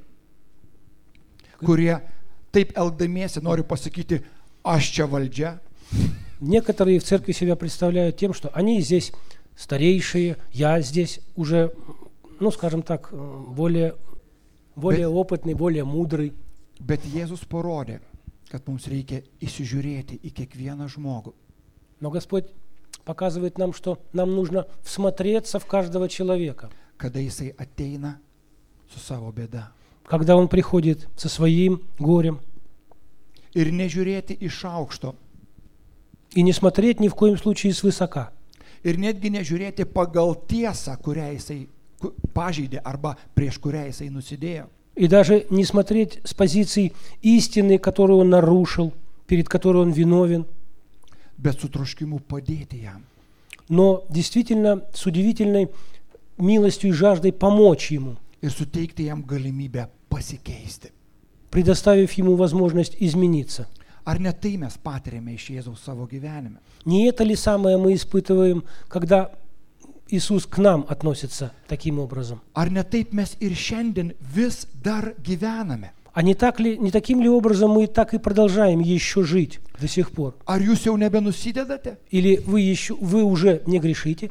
kurie taip elgdamiesi nori pasakyti, aš čia valdžia. Некоторые в церкви себя представляют тем, что они здесь старейшие, я здесь уже, ну, скажем так, э, более, более опытный, более мудрый. Bet Jėzus parodė, kad mums reikia įsižiūrėti į kiekvieną žmogų. Но Господь показывает нам, что нам нужно всмотреться в каждого человека, Kada jisai ateina su savo bėda. когда он приходит со своим горем, Ir nežiūrėti iš aukšto. и не смотреть ни в коем случае свысока, Ir netgi nežiūrėti pagal tiesą, kurią jisai ku- pažeidė arba prieš kurią jisai nusidėjo. и даже не смотреть с позиции истины, которую он нарушил, перед которой он виновен, Bet su troškimu padėti jam. но действительно с удивительной милостью и жаждой помочь ему, Ir suteikti jam galimybę pasikeisti. предоставив ему возможность измениться. Ar ne tai mes patiriame iš Jėzaus savo gyvenime? Не это ли самое мы испытываем, когда Иисус к нам относится таким образом? Ar ne taip mes ir šiandien vis dar gyvename? А не, так ли, не таким ли образом мы так и продолжаем еще жить до сих пор? Ar jūs jau nebenusidedate? Или вы, еще, вы уже не грешите?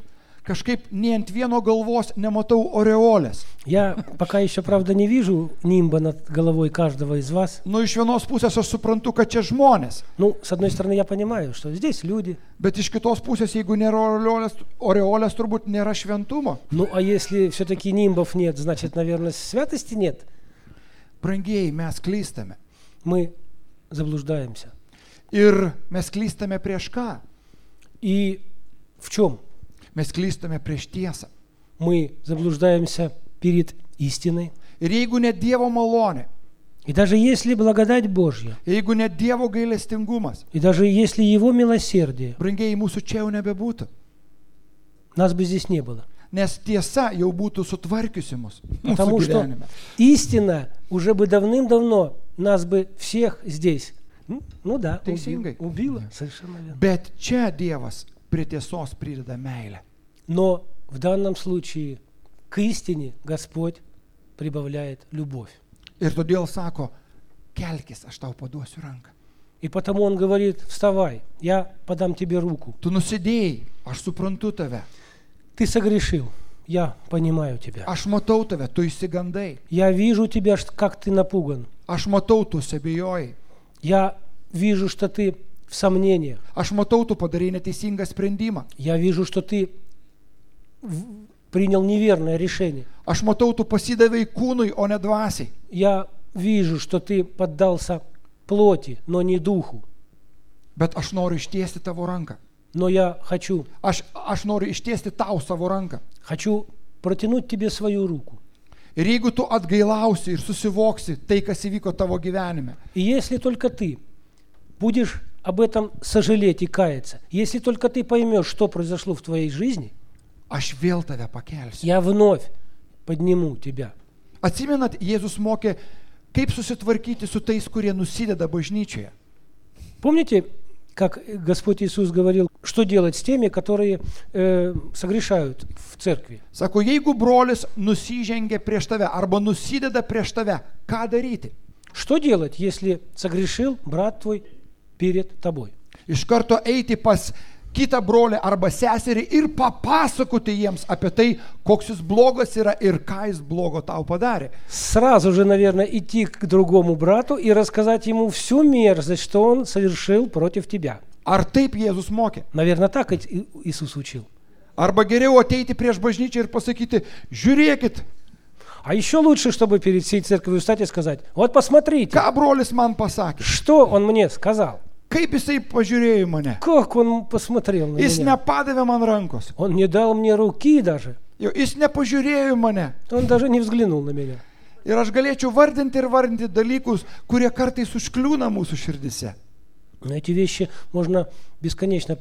kažkaip nei ant vieno galvos nematau oreolės. Я пока еще, правда, не вижу нимба над головой каждого из вас. Nu, iš vienos pusės aš suprantu, kad čia žmonės, Ну, с одной стороны, я понимаю, что здесь люди. bet iš kitos pusės, jeigu nėra oreolės, oreolės turbūt nėra šventumo. Ну, а если все-таки нимбов нет, значит, наверное, святости нет. Brangieji, mes klystame. Мы заблуждаемся. Ir mes klystame prieš ką? И в чем? Mes klystame prieš tiesą. Мы заблуждаемся перед истиной. Ir jeigu ne Dievo malonė, И даже если благодать Божья, jeigu ne Dievo gailestingumas, и даже если Его милосердие, brangieji, mūsų čia jau nebebūtų. нас бы здесь не было. Nes tiesa jau būtų sutvarkiusi mus mūsų Потому что gyvenime. истина уже бы давным-давно нас бы всех здесь, ну, ну да, убила, Тейсинgai. убила, совершенно верно. Bet čia Dievas prie tiesos prideda meilę. Но в данном случае к истине Господь прибавляет любовь. Ir todėl sako, kelkis, aš tau paduosiu ranką. И потому Он говорит: вставай, я подам тебе руку. Tu nusidėjai, aš suprantu tave. Ты согрешил, я понимаю тебя. Aš matau tave, tu įsigandai. Я вижу тебя, ш- как ты напуган. Aš matau, tu sebijojai. Я вижу, что ты в сомнениях. Aš matau, tu padarai neteisingą sprendimą. Я вижу, что ты в- принял неверное решение. Aš matau, tu pasidavai kūnui, o ne dvasiai. Я вижу, что ты поддался плоти, но не духу. Bet aš noriu ištiesti tavo ranką. Но я хочу, Aš, aš noriu ištiesti tau savo ranką. хочу протянуть тебе свою руку. Ir jeigu tu atgailausi ir susivoksi tai, kas įvyko tavo gyvenime, И если только ты будешь об этом сожалеть и каяться, если только ты поймешь, что произошло в твоей жизни, aš vėl tave pakelsiu. я вновь подниму тебя. Atsimenat, Jėzus mokė, kaip susitvarkyti su tais, kurie nusideda bažnyčioje. Помните, как Господь Иисус говорил, что делать с теми, которые э, согрешают в церкви? Sako, jeigu brolis nusižengia prieš tave arba nusideda prieš tave, ką daryti? Что делать, если согрешил брат твой перед тобой? Iš karto eiti pas kitą brolį arba seserį ir papasakoti jiems apie tai, koks jis blogas yra ir ką jis blogo tau padarė. Сразу же, наверное, идти к другому брату и рассказать ему всю мерзость, что он совершил против тебя. Ar taip Jėzus mokė? Наверное, так И- Иисус учил. Arba geriau ateiti prieš bažnyčią ir pasakyti, žiūrėkit, А еще лучше, чтобы перед всей церковью встать и сказать: вот посмотрите, ką brolis man pasakė, что он мне сказал. kaip jisai pažiūrėjo į mane. Как он посмотрел на Jis меня. nepadavė man rankos, Он не дал мне руки даже. Jo, jis nepažiūrėjo į mane. Он даже не взглянул на меня. Ir aš galėčiau vardinti ir vardinti dalykus, kurie kartais užkliūna mūsų širdise. Но эти вещи можно бесконечно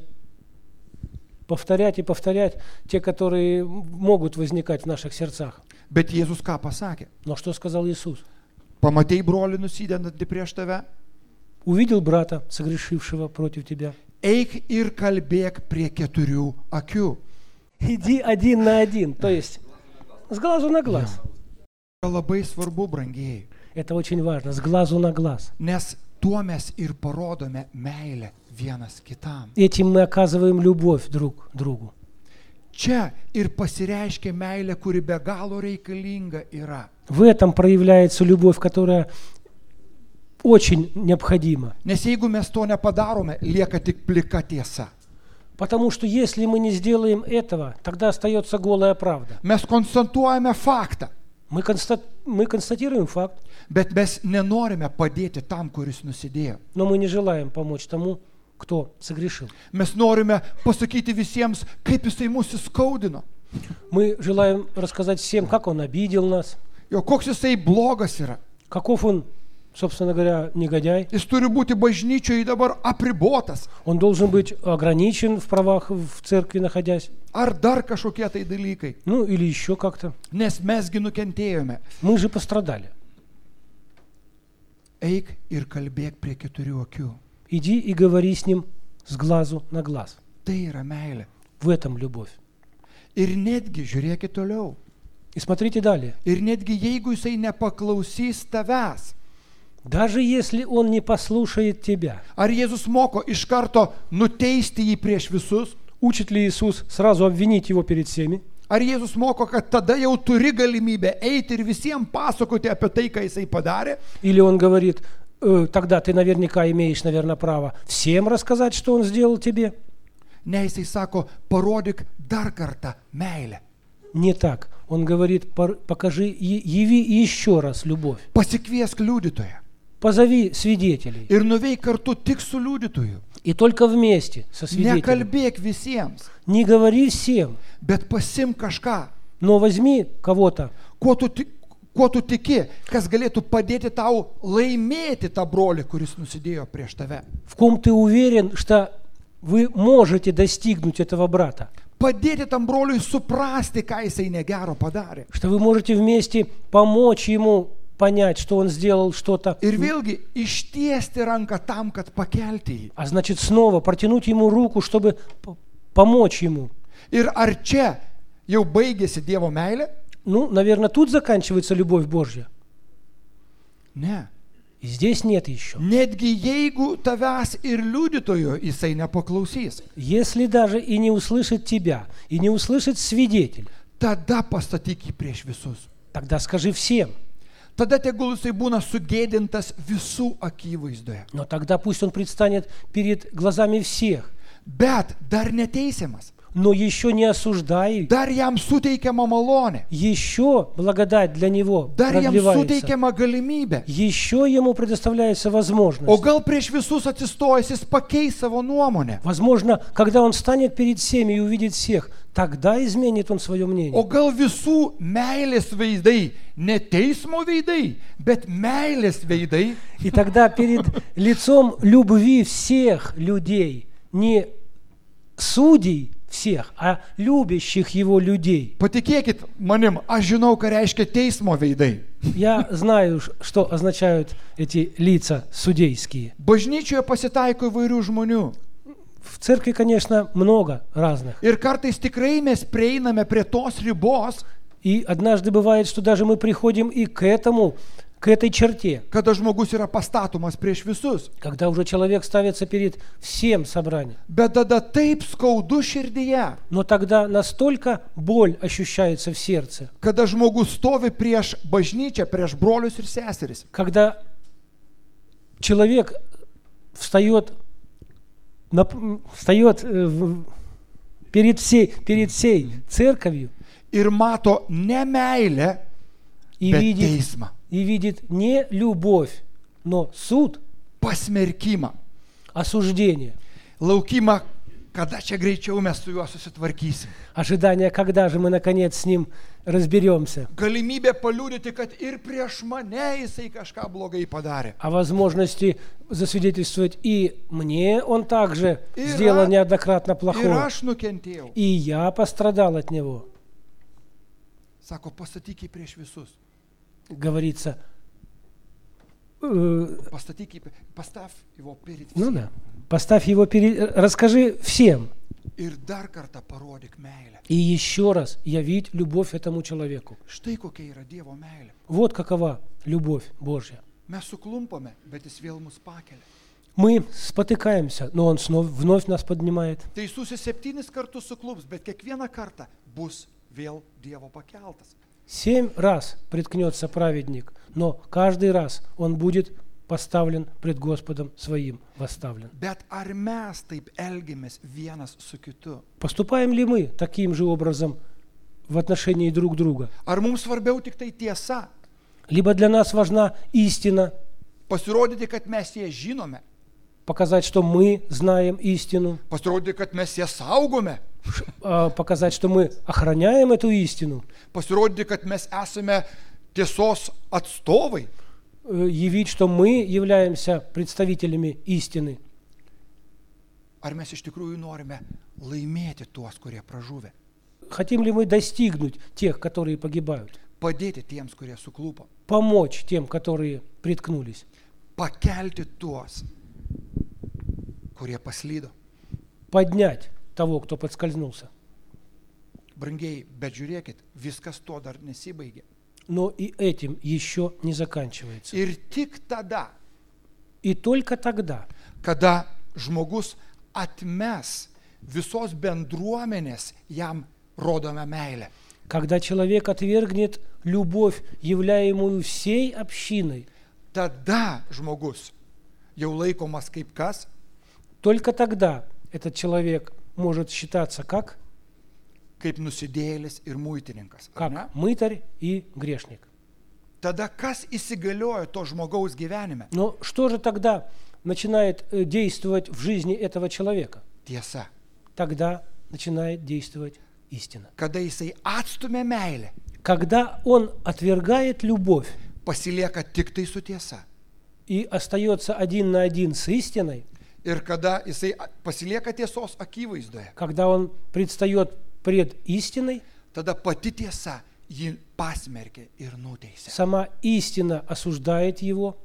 повторять и повторять, те, которые могут возникать в наших сердцах. Bet Jėzus ką pasakė? Но что сказал Иисус? Pamatei brolį nusidedantį prieš tave? Увидел брата, согрешившего против тебя. Eik ir kalbėk prie keturių akių. Иди один на один, то есть с глазу на глаз. Labai svarbu, brangieji, Это очень важно, с глазу на глаз. nes tuo mes ir parodome meilę vienas kitam. Этим мы оказываем любовь друг другу. Čia ir pasireiškia meilė, kuri be galo reikalinga yra. В этом проявляется любовь, которая очень необходима. Nes jeigu mes to nepadarome, lieka tik plika tiesa. Потому что если мы не сделаем этого, тогда остается голая правда. Mes konstatuojame faktą, Мы, констат... мы констатируем факт, bet mes nenorime padėti tam, kuris nusidėjo. но мы не желаем помочь тому, кто согрешил. Mes norime pasakyti visiems, kaip jisai mūsų skaudino. Мы желаем рассказать всем, как он обидел нас, Jo, koks jisai blogas yra. каков он, собственно говоря, негодяй. Jis turi būti bažnyčioje dabar apribotas. Он должен быть ограничен в правах в церкви находясь. Ar dar kažkokie tai dalykai. Ну или еще как-то. Nes mesgi nukentėjome. Мы же пострадали. Eik ir kalbėk prie keturių akių. Иди и говори с ним с глазу на глаз. Tai yra meilė. В этом любовь. Ir netgi, žiūrėkit toliau. И смотрите далее. Ir netgi jeigu jisai nepaklausys tavęs. Даже если он не послушает тебя, Ar Jėzus moko iš karto nuteisti jį prieš visus? Учит ли Иисус сразу обвинить его перед всеми? Ar Jėzus moko, kad tada jau turi galimybę eiti ir visiems pasakoti apie tai, ką jisai padarė? Или он говорит, «Э, тогда ты наверняка имеешь, наверное, право всем рассказать, что он сделал тебе? Ne, jisai sako, parodyk dar kartą meilę. Не так. Он говорит, «Пор- покажи, и- яви еще раз любовь. Pasikviesk liudytoją Позови свидетелей. ir nuveik kartu tik su liudytoju. И только вместе со свидетелем. Nekalbėk visiems, Не говори всем, bet pasimk kažką, но возьми кого-то, kuo tu, ti- kuo tu tiki, kas galėtų padėti tau laimėti tą brolį, kuris nusidėjo prieš tave. в ком ты уверен, что вы можете достигнуть этого брата. Padėti tam broliui suprasti, ką jisai negero padarė. Что вы можете вместе помочь ему понять, что он сделал что-то. Ir vėlgi ištiesti ranką tam, kad pakelti jį. А значит, снова протянуть ему руку, чтобы п- помочь ему. Ir ar čia jau baigėsi Dievo meilė? Ну, наверное, тут заканчивается любовь Божья. Ne. И здесь нет еще. Netgi jeigu tavęs ir liudytojo jisai nepaklausys, Если даже и не услышит тебя, и не услышит свидетель, tada pastatyk jį prieš visus. тогда скажи всем. Tada tegul jisai būna sugėdintas visų akivaizdoje. Но тогда пусть он предстанет перед глазами всех, Bet dar neteisiamas. но еще не осуждай, Dar jam suteikiama malonė. еще благодать для него Dar jam продлевается, suteikiama galimybė. еще ему предоставляется O возможность. gal prieš visus atsistojęs jis pakeis savo nuomonę. Возможно, когда он станет перед всеми и увидит всех, тогда изменит он свое O мнение. gal visų meilės veidai, ne teismo veidai, bet meilės veidai, И тогда перед лицом любви всех людей, не судей всех, а любящих его людей. patikėkit manim, aš žinau, ką reiškia teismo veidai. Я знаю, ш- что означают эти лица судейские. Bažnyčioje pasitaiko įvairių žmonių. В церкви, конечно, много разных. Ir kartais tikrai mes prieiname prie tos ribos, И однажды бывает, что даже мы приходим и к этому, к этой черте, kada žmogus yra pastatomas prieš visus. когда уже человек ставится перед всем собранием. Bet tada taip skaudu širdyje, Но тогда настолько боль ощущается в сердце, kada žmogus stovi prieš bažnyčią, prieš brolius ir seseris. когда человек встает, на- встает э, в- перед всей, перед всей церковью Ir mato ne meilę, и bet видит, teismą, и видит не любовь, но суд, pasmerkimą, осуждение, laukimą, kada čia greičiau mes su juo susitvarkysim. ожидание, когда же мы наконец с ним разберемся, Galimybė paliūdyti, kad ir prieš mane jisai kažką blogai padarė. о возможности засвидетельствовать и мне он также И сделал ра- неоднократно Ir плохого, aš nukentėjau. и я пострадал от него, Sako, pastatyk jį prieš visus. говорится. Э, Pastatyk jį, pastav его перед Ну visiems. да. Поставь его перед... Расскажи всем. Ir dar kartą parodyk meilę. И еще раз явить любовь этому человеку. Štai kokia yra Dievo meilė. Вот какова любовь Божья. Mes suklumpame, bet jis vėl mus pakelia. Мы спотыкаемся, но Он снова, вновь нас поднимает. Teisusis septynis kartus suklups, bet kiekvieną kartą bus vėl Dievo pakeltas. Семь раз приткнется праведник, но каждый раз он будет поставлен пред Господом своим, восставлен. Bet ar mes taip elgiamės vienas su kitu? Поступаем ли мы таким же образом в отношении друг друга? Ar mums svarbiau tik tai tiesa? Либо для нас важна истина, Pasirodyti, kad mes ją žinome. показать, что мы знаем истину, Pasirodyti, kad mes ją saugome. а, показать, что мы охраняем эту истину, Pasirodyti, kad mes esame tiesos atstovai. э, явить, что мы являемся представителями истины. Ar mes iš tikrųjų norime laimėti tuos, kurie pražuvę? Хотим ли мы достигнуть тех, которые погибают? Padėti tiems, kurie suklupo. Помочь тем, которые приткнулись? Pakelti tuos, kurie paslydo. Поднять того, кто подскользнулся? Brangiai, bet žiūrėkit, viskas to dar nesibaigė. Но и этим еще не заканчивается. Ir tik tada, И только тогда, kada žmogus atmes visos bendruomenės jam rodome meilę. Когда человек отвергнет любовь, являемую всей общиной, Tada žmogus jau laikomas kaip kas? только тогда этот человек может считаться как, Kaip nusidėjėlis ir muitininkas. ar ne? как мытарь и грешник. Tada kas įsigaliojo to žmogaus gyvenime? Но что же тогда начинает э, действовать в жизни этого человека? Tiesa. Тогда начинает действовать истина. Kada jisai atstumia meilę, Когда он отвергает любовь pasilieka tik tai su tiesa. и остается один на один с истиной, Ir kada jisai a- pasilieka tiesos akivaizdoje, когда он предстает пред истиной, tada pati tiesa jį pasmerkė ir nuteisė. сама истина осуждает его.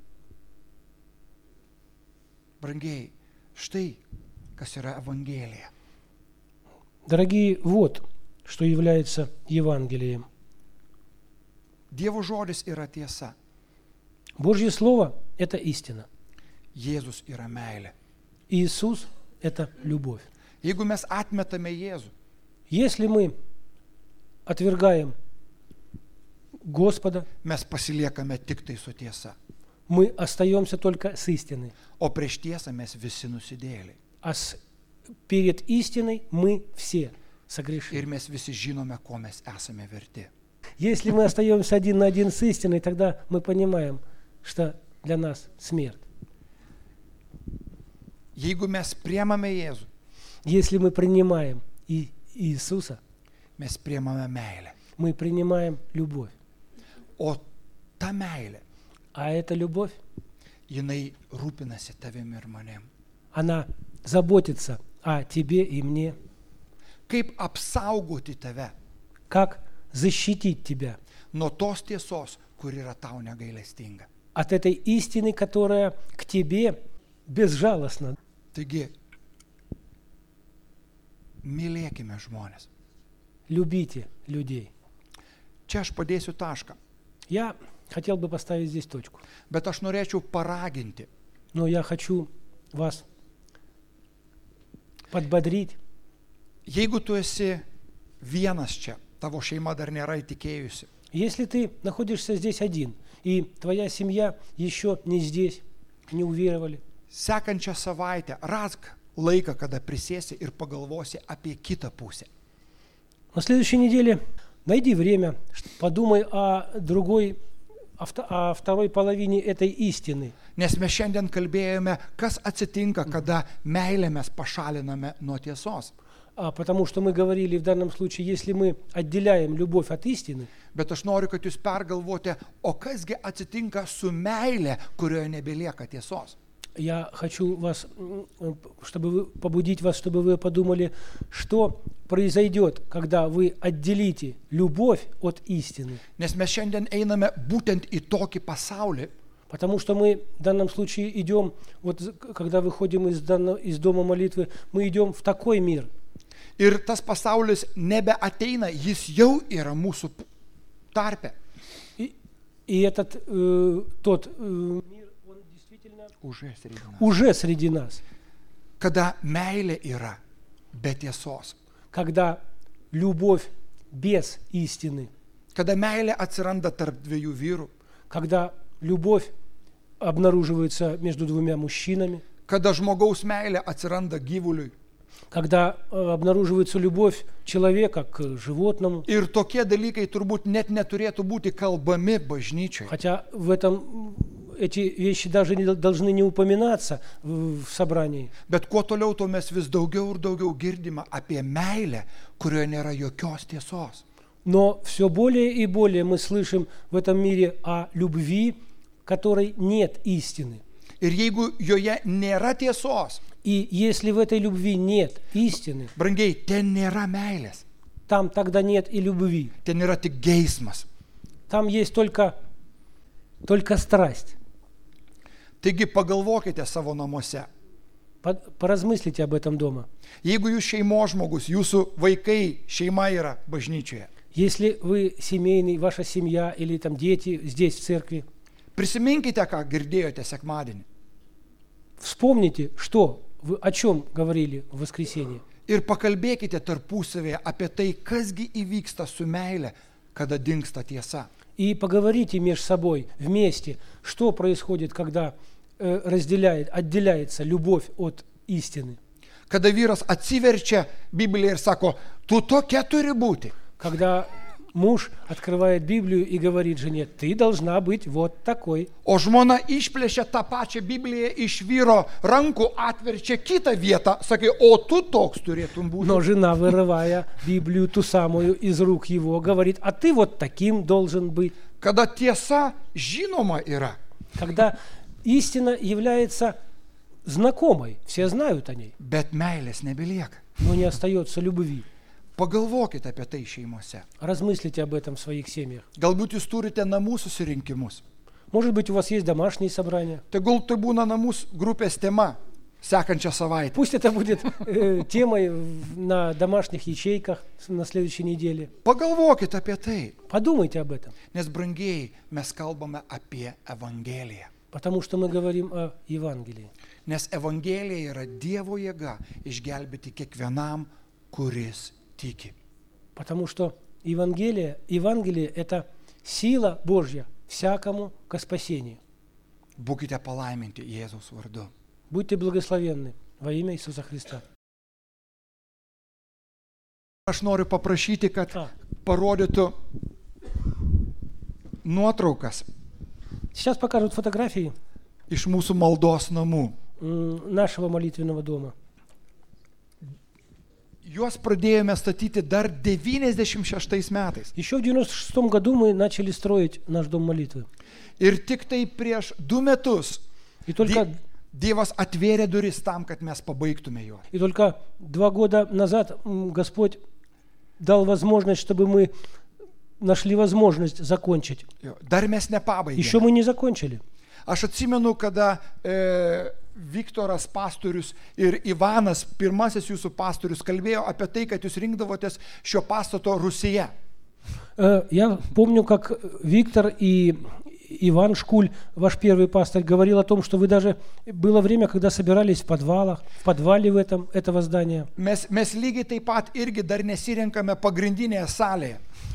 Brangiai, štai kas yra Evangelija. Дорогие, вот что является Евангелием. Dievo žodis yra tiesa. Божье Слово – это истина. Jėzus yra meilė. Иисус – это любовь. Jeigu mes atmetame Jėzų, Если мы отвергаем Господа, mes pasiliekame tik tai su tiesa. мы остаемся только с истиной. O prieš tiesą mes visi nusidėjėliai. А с- перед истиной мы все согрешили. Ir mes visi žinome, ko mes esame verti. Если мы остаемся один на один с истиной, тогда мы понимаем, что для нас смерть. Jeigu mes priemame Jėzų, Если мы принимаем И- Иисуса, mes priemame meilę. мы принимаем любовь. O ta meilė, А эта любовь, jinai rūpinasi tavimi ir manim. она заботится о тебе и мне. Kaip apsaugoti tave Как защитить тебя nuo tos tiesos, kur yra tau negailestinga. от этой истины, которая к тебе безжалостна. Taigi, mylėkime žmonės. Любите людей. Čia aš padėsiu tašką, Я хотел бы поставить здесь точку, bet aš norėčiau paraginti, но я хочу вас подбодрить. jeigu tu esi vienas čia, tavo šeima dar nėra įtikėjusi, Если ты находишься здесь один, и твоя семья еще не здесь, не уверовали, sekančią savaitę rask laiką, kada prisėsi ir pagalvosi apie kitą pusę. на следующей неделе найди время, подумай о другой, о вто- о второй половине этой истины. Nes mes šiandien kalbėjome, kas atsitinka, kada meilę mes pašaliname nuo tiesos. А, потому что мы говорили в данном случае, если мы отделяем любовь от истины, Bet aš noriu, kad jūs pergalvote, o kasgi atsitinka su meilė, kurioje nebelieka tiesos. я хочу вас, м, чтобы вы, побудить вас, чтобы вы подумали, что произойдет, когда вы отделите любовь от истины. Nes mes šiandien einame būtent į tokį pasaulį, Потому что мы в данном случае идем, вот з- когда выходим из, данно- из дома молитвы, мы идем в такой мир. ir tas pasaulis nebeateina, jis jau yra mūsų p- tarpe. И, и этот э, тот э, мир, он действительно Уже srėdina. уже среди нас, Kada meilė yra be tiesos. когда любовь без истины, Kada meilė atsiranda tarp dviejų vyrų. когда любовь обнаруживается между двумя мужчинами, Kada žmogaus meilė atsiranda gyvuliui. когда э, обнаруживается любовь человека к животному, Ir tokie dalykai turbūt net neturėtų būti kalbami bažnyčioje. хотя в этом м, эти вещи даже не дол- должны не упоминаться в, в собрании. Bet kuo toliau, tuo mes vis daugiau ir daugiau girdime apie meilę, kurioje nėra jokios tiesos. Но все более и более мы слышим в этом мире о любви, которой нет истины. Ir jeigu joje nėra tiesos, И если в этой любви нет истины, brangiai, ten nėra meilės, там тогда нет и любви. ten yra tik geismas. Там есть только, только страсть. Taigi pagalvokite savo namuose. Под- Поразмыслите об этом дома. Jeigu jūs šeimos žmogus, jūsų vaikai, šeima yra bažnyčioje, Если вы семейный, ваша семья или там дети здесь в церкви, prisiminkite, ką girdėjote sekmadienį. вспомните, что вы о чем говорили в воскресенье. Ir pakalbėkite tarpusavėje apie tai, kasgi įvyksta su meile, kada dingsta tiesa. И поговорите между собой вместе, что происходит, когда э, разделяет, отделяется любовь от истины. Kada vyras atsiverčia Bibliją ir sako, tu tokia turi būti. Когда муж открывает Библию и говорит жене, ты должна быть вот такой. O žmona išplėšia tą pačią Bibliją iš vyro rankų, atverčia kitą vietą, sakai, o tu toks turėtum būti. Но жена, вырывая Библию ту самую из рук его, говорит, а ты вот таким должен быть. Kada tiesa žinoma yra, Когда истина является знакомой, все знают о ней, bet meilės nebelieka. но не остается любви. Pagalvokite apie tai šeimose. Размыслите об этом в своих семьях. Galbūt jūs turite namų susirinkimus. Может быть, у вас есть домашние собрания. Tegul tai būna namų grupės tema sekančią savaitę. Пусть это будет э, темой в- на домашних ячейках на следующей неделе. Pagalvokite apie tai, Подумайте об этом, nes brangiai mes kalbame apie Evangeliją. потому что мы говорим о Евангелии. Nes Evangelija yra Dievo jėga išgelbėti kiekvienam, kuris tiki. Потому что Евангелие, Евангелие – это сила Божья всякому ко спасению. Būkite palaiminti Jėzaus vardu. Будьте благословенны во имя Иисуса Христа. Aš noriu paprašyti, kad А, parodytų nuotraukas сейчас покажут фотографии iš mūsų maldos namų. м, нашего молитвенного дома. Juos pradėjome statyti dar devyniasdešimt šeštais metais. Еще в девяносто шестом году мы начали строить наш дом молитвы. Ir tik tai prieš du metus И только, Die- Dievas atvėrė duris tam, kad mes pabaigtume juos. и только два года назад м, Господь дал возможность, чтобы мы нашли возможность закончить. Jo, Dar mes Еще nepabaigėme. мы не закончили. Aš atsimenu, kada e, Viktoras pastorius ir Ivanas, pirmasis jūsų pastorius, kalbėjo apie tai, kad jūs rinkdavotės šio pastato Rusija. Э, Я помню, как Виктор и Иван Шкуль, ваш первый пастор, говорил о том, что вы даже было время, когда собирались в подвалах, в подвале в этом, этого здания. Mes, mes lygiai taip pat irgi dar nesirenkame pagrindinėje salėje.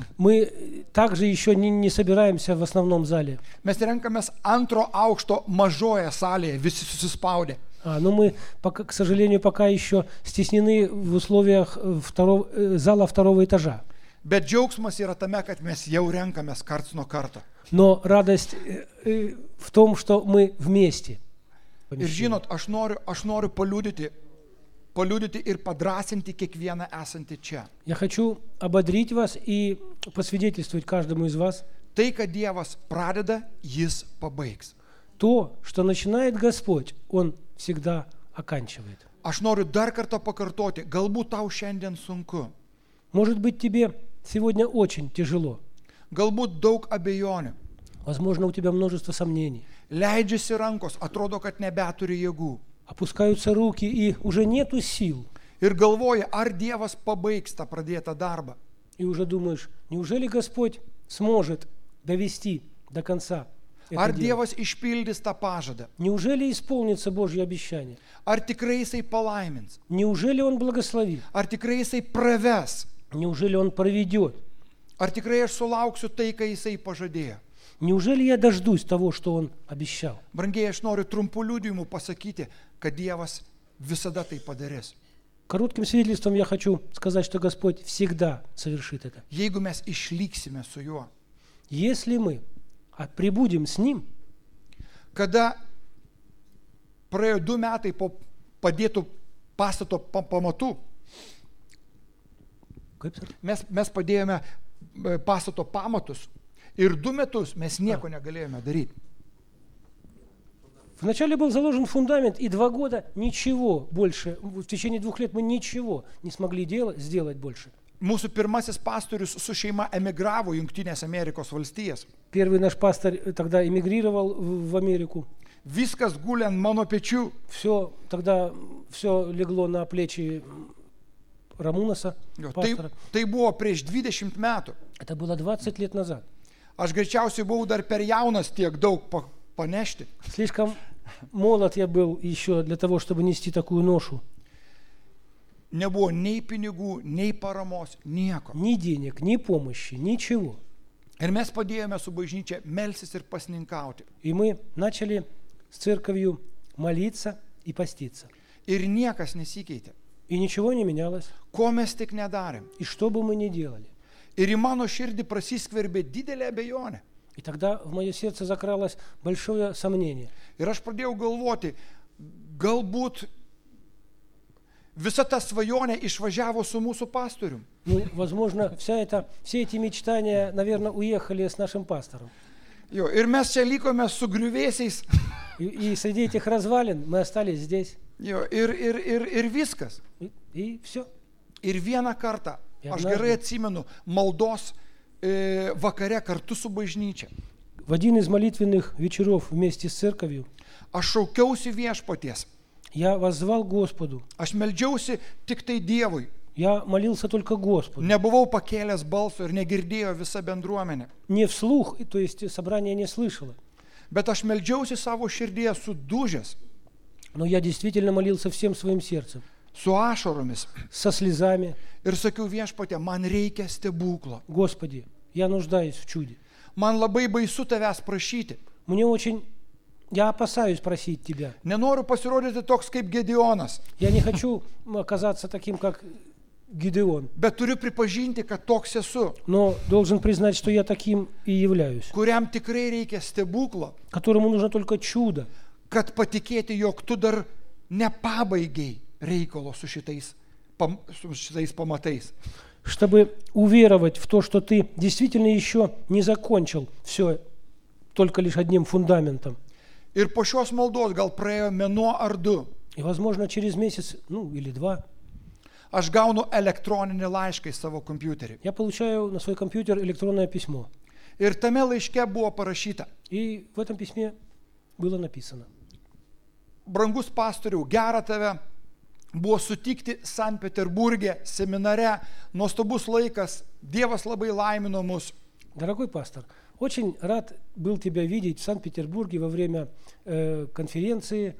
Мы также еще не, не собираемся в основном зале. Mes renkamės antro aukšto mažoje salėje, visi susispaudę. А, но мы, пока, к сожалению, пока еще стеснены в условиях э, второго, э, зала второго этажа. Bet džiaugsmas yra tame, kad mes jau renkamės karts nuo karto. Но радость э, э, в том, что мы вместе. Ir žinot, aš noriu, aš noriu paliudyti, paliudyti ir padrasinti kiekvieną esantį čia. Я хочу ободрить вас и посвидетельствовать каждому из вас Tai, kad Dievas pradeda, jis pabaigs. то, что начинает Господь, Он всегда оканчивает. Aš noriu dar kartą pakartoti, galbūt tau šiandien sunku, Может быть, тебе сегодня очень тяжело. galbūt daug abejonių, Возможно, у тебя множество сомнений. leidžiasi rankos, atrodo, kad nebeturi jėgų. Опускаются руки, и уже нету сил. Ir galvoji, ar Dievas pabaigs tą pradėtą darbą. И уже думаешь, неужели Господь сможет довести до конца это Ar дело? Dievas išpildys tą pažadą. Неужели исполнится Божье обещание? Ar tikrai jisai palaimins. Неужели Он благословит? Ar tikrai jisai praves. Неужели Он проведет? Ar tikrai aš sulauksiu tai, ką jisai pažadėjo. Неужели я дождусь того, что Он обещал? Brangiai, aš noriu trumpų liudijimų pasakyti, kad Dievas visada tai padarys. Коротким свидетельством я хочу сказать, что Господь всегда совершит это. Jeigu mes išliksime su juo. Если мы а, прибудем с Ним, Kada praėjo du metai po padėtų pastato pa- pamatų, kaip sakė, mes, mes padėjome e, pastato pamatus ir du metus mes nieko negalėjome daryti. вначале был заложен фундамент, и два года ничего больше, в течение двух лет мы ничего не смогли делать, сделать больше. Mūsų pirmasis pastorius su šeima emigravo į Junktinės Amerikos valstijas. Первый наш пастор э, тогда эмигрировал в, в Америку. Viskas gulė ant mano pečių. Все, тогда все легло на плечи Рамунаса, Jo, tai, пастора. tai buvo prieš dvidešimt metų. Это было двадцать лет назад. Aš greičiausiai buvau dar per jaunas tiek daug pa, panešti. Слишком молод я был еще для того, чтобы нести такую ношу. nebuvo nei pinigų, nei paramos, nieko. Ни денег, ни помощи, ничего. Ir mes padėjome su bažnyčia melsis ir pasninkauti. И мы начали с церковью молиться и поститься. Ir niekas nesikeitė. И ничего не менялось. Ko mes tik nedarėm. И что бы мы ни делали. Ir į mano širdį prasiskverbė didelė abejonė. И тогда в мое сердце закралось большое сомнение. Ir aš pradėjau galvoti, galbūt visa ta svajonė išvažiavo su mūsų pastorium. Ну, возможно, вся эта, все эти мечтания, наверное, уехали с нашим пастором. Jo, ir mes čia likome su griuvėsiais. И, и среди этих развалин мы остались здесь. Jo, ir, ir, ir, ir viskas. И, и все. Ir vieną kartą, Ir aš na- gerai atsimenu, maldos e, vakare kartu su bažnyčia. В один из молитвенных вечеров вместе с церковью Aš šaukiausi viešpaties. я воззвал Господу. Aš meldžiausi tik tai Dievui. Я молился только Господу. Nebuvau pakėlęs balso ir negirdėjo visa bendruomenė. Не вслух, и, то есть собрание не слышало. Bet aš meldžiausi savo širdyje sudužęs, Но я действительно молился всем своим сердцем, su ašaromis. со слезами. Ir sakiau viešpatė, man reikia stebuklo. Господи, я нуждаюсь в чуде. Man labai baisu tavęs prašyti. Мне очень... Я опасаюсь просить Тебя. Nenoriu pasirodyti toks kaip Gedeonas, Я не хочу оказаться таким, как Гидеон. bet turiu pripažinti, kad toks esu, Но должен признать, что я таким и являюсь. kuriam tikrai reikia stebuklo, Которому нужно только чудо, kad patikėti, jog tu dar nepabaigiai reikalo su šitais, pam, su šitais pamatais. чтобы уверовать в то, что Ты действительно еще не закончил все только лишь одним фундаментом. Ir po šios maldos gal praėjo mėnuo ar du, И, возможно, через месяц, ну, или два, aš gaunu elektroninį laišką į savo kompiuterį. я получаю на свой компьютер электронное письмо. Ir tame laiške buvo parašyta: И в этом письме было написано: brangus pastoriau, gera tave buvo sutikti Sankt Peterburge seminare, nuostabus laikas, Dievas labai laimino mus. Дорогой пастор, очень рад был тебя видеть в Санкт-Петербурге во время э, конференции.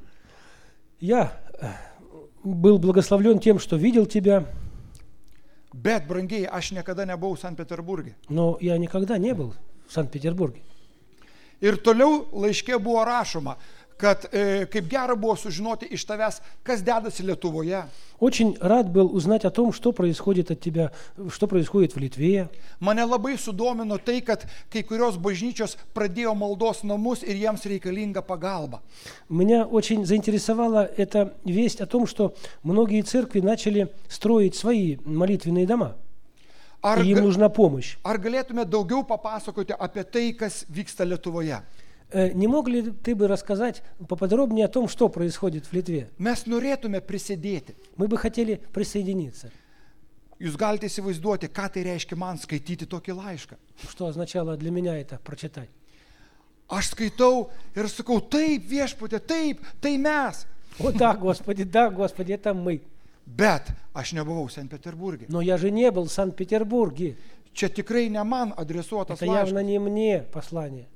Я э, был благословлен тем, что видел тебя, Bet, brangiai, aš niekada nebuvau Sankt Peterburge. но я никогда не был в Санкт-Петербурге. Ir toliau laiške buvo rašoma, kad e, kaip gera buvo sužinoti iš tavęs, kas dedasi Lietuvoje. Очень рад был узнать о том, что происходит от тебя, что происходит в Литве. Mane labai sudomino tai, kad kai kurios bažnyčios pradėjo maldos namus ir jiems reikalinga pagalba. Меня очень заинтересовала эта весть о том, что многие церкви начали строить свои молитвенные дома, Ar, и им ga- нужна помощь. ar galėtume daugiau papasakoti apie tai, kas vyksta Lietuvoje? Э, Не мог ли ты бы рассказать поподробнее о том, что происходит в Литве? Mes norėtume prisidėti. Мы бы хотели присоединиться. Jūs galite įsivaizduoti, ką tai reiškia man skaityti tokį laišką. Что означало для меня это прочитать? Aš skaitau ir sakau, taip viešpatė, taip, tai mes. О да, Господи, да, Господи, это мы. Bet aš nebuvau Sankt Peterburge. Но я же не был в Санкт-Петербурге. Čia tikrai ne man adresuotas Это явно laiškas. не мне послание.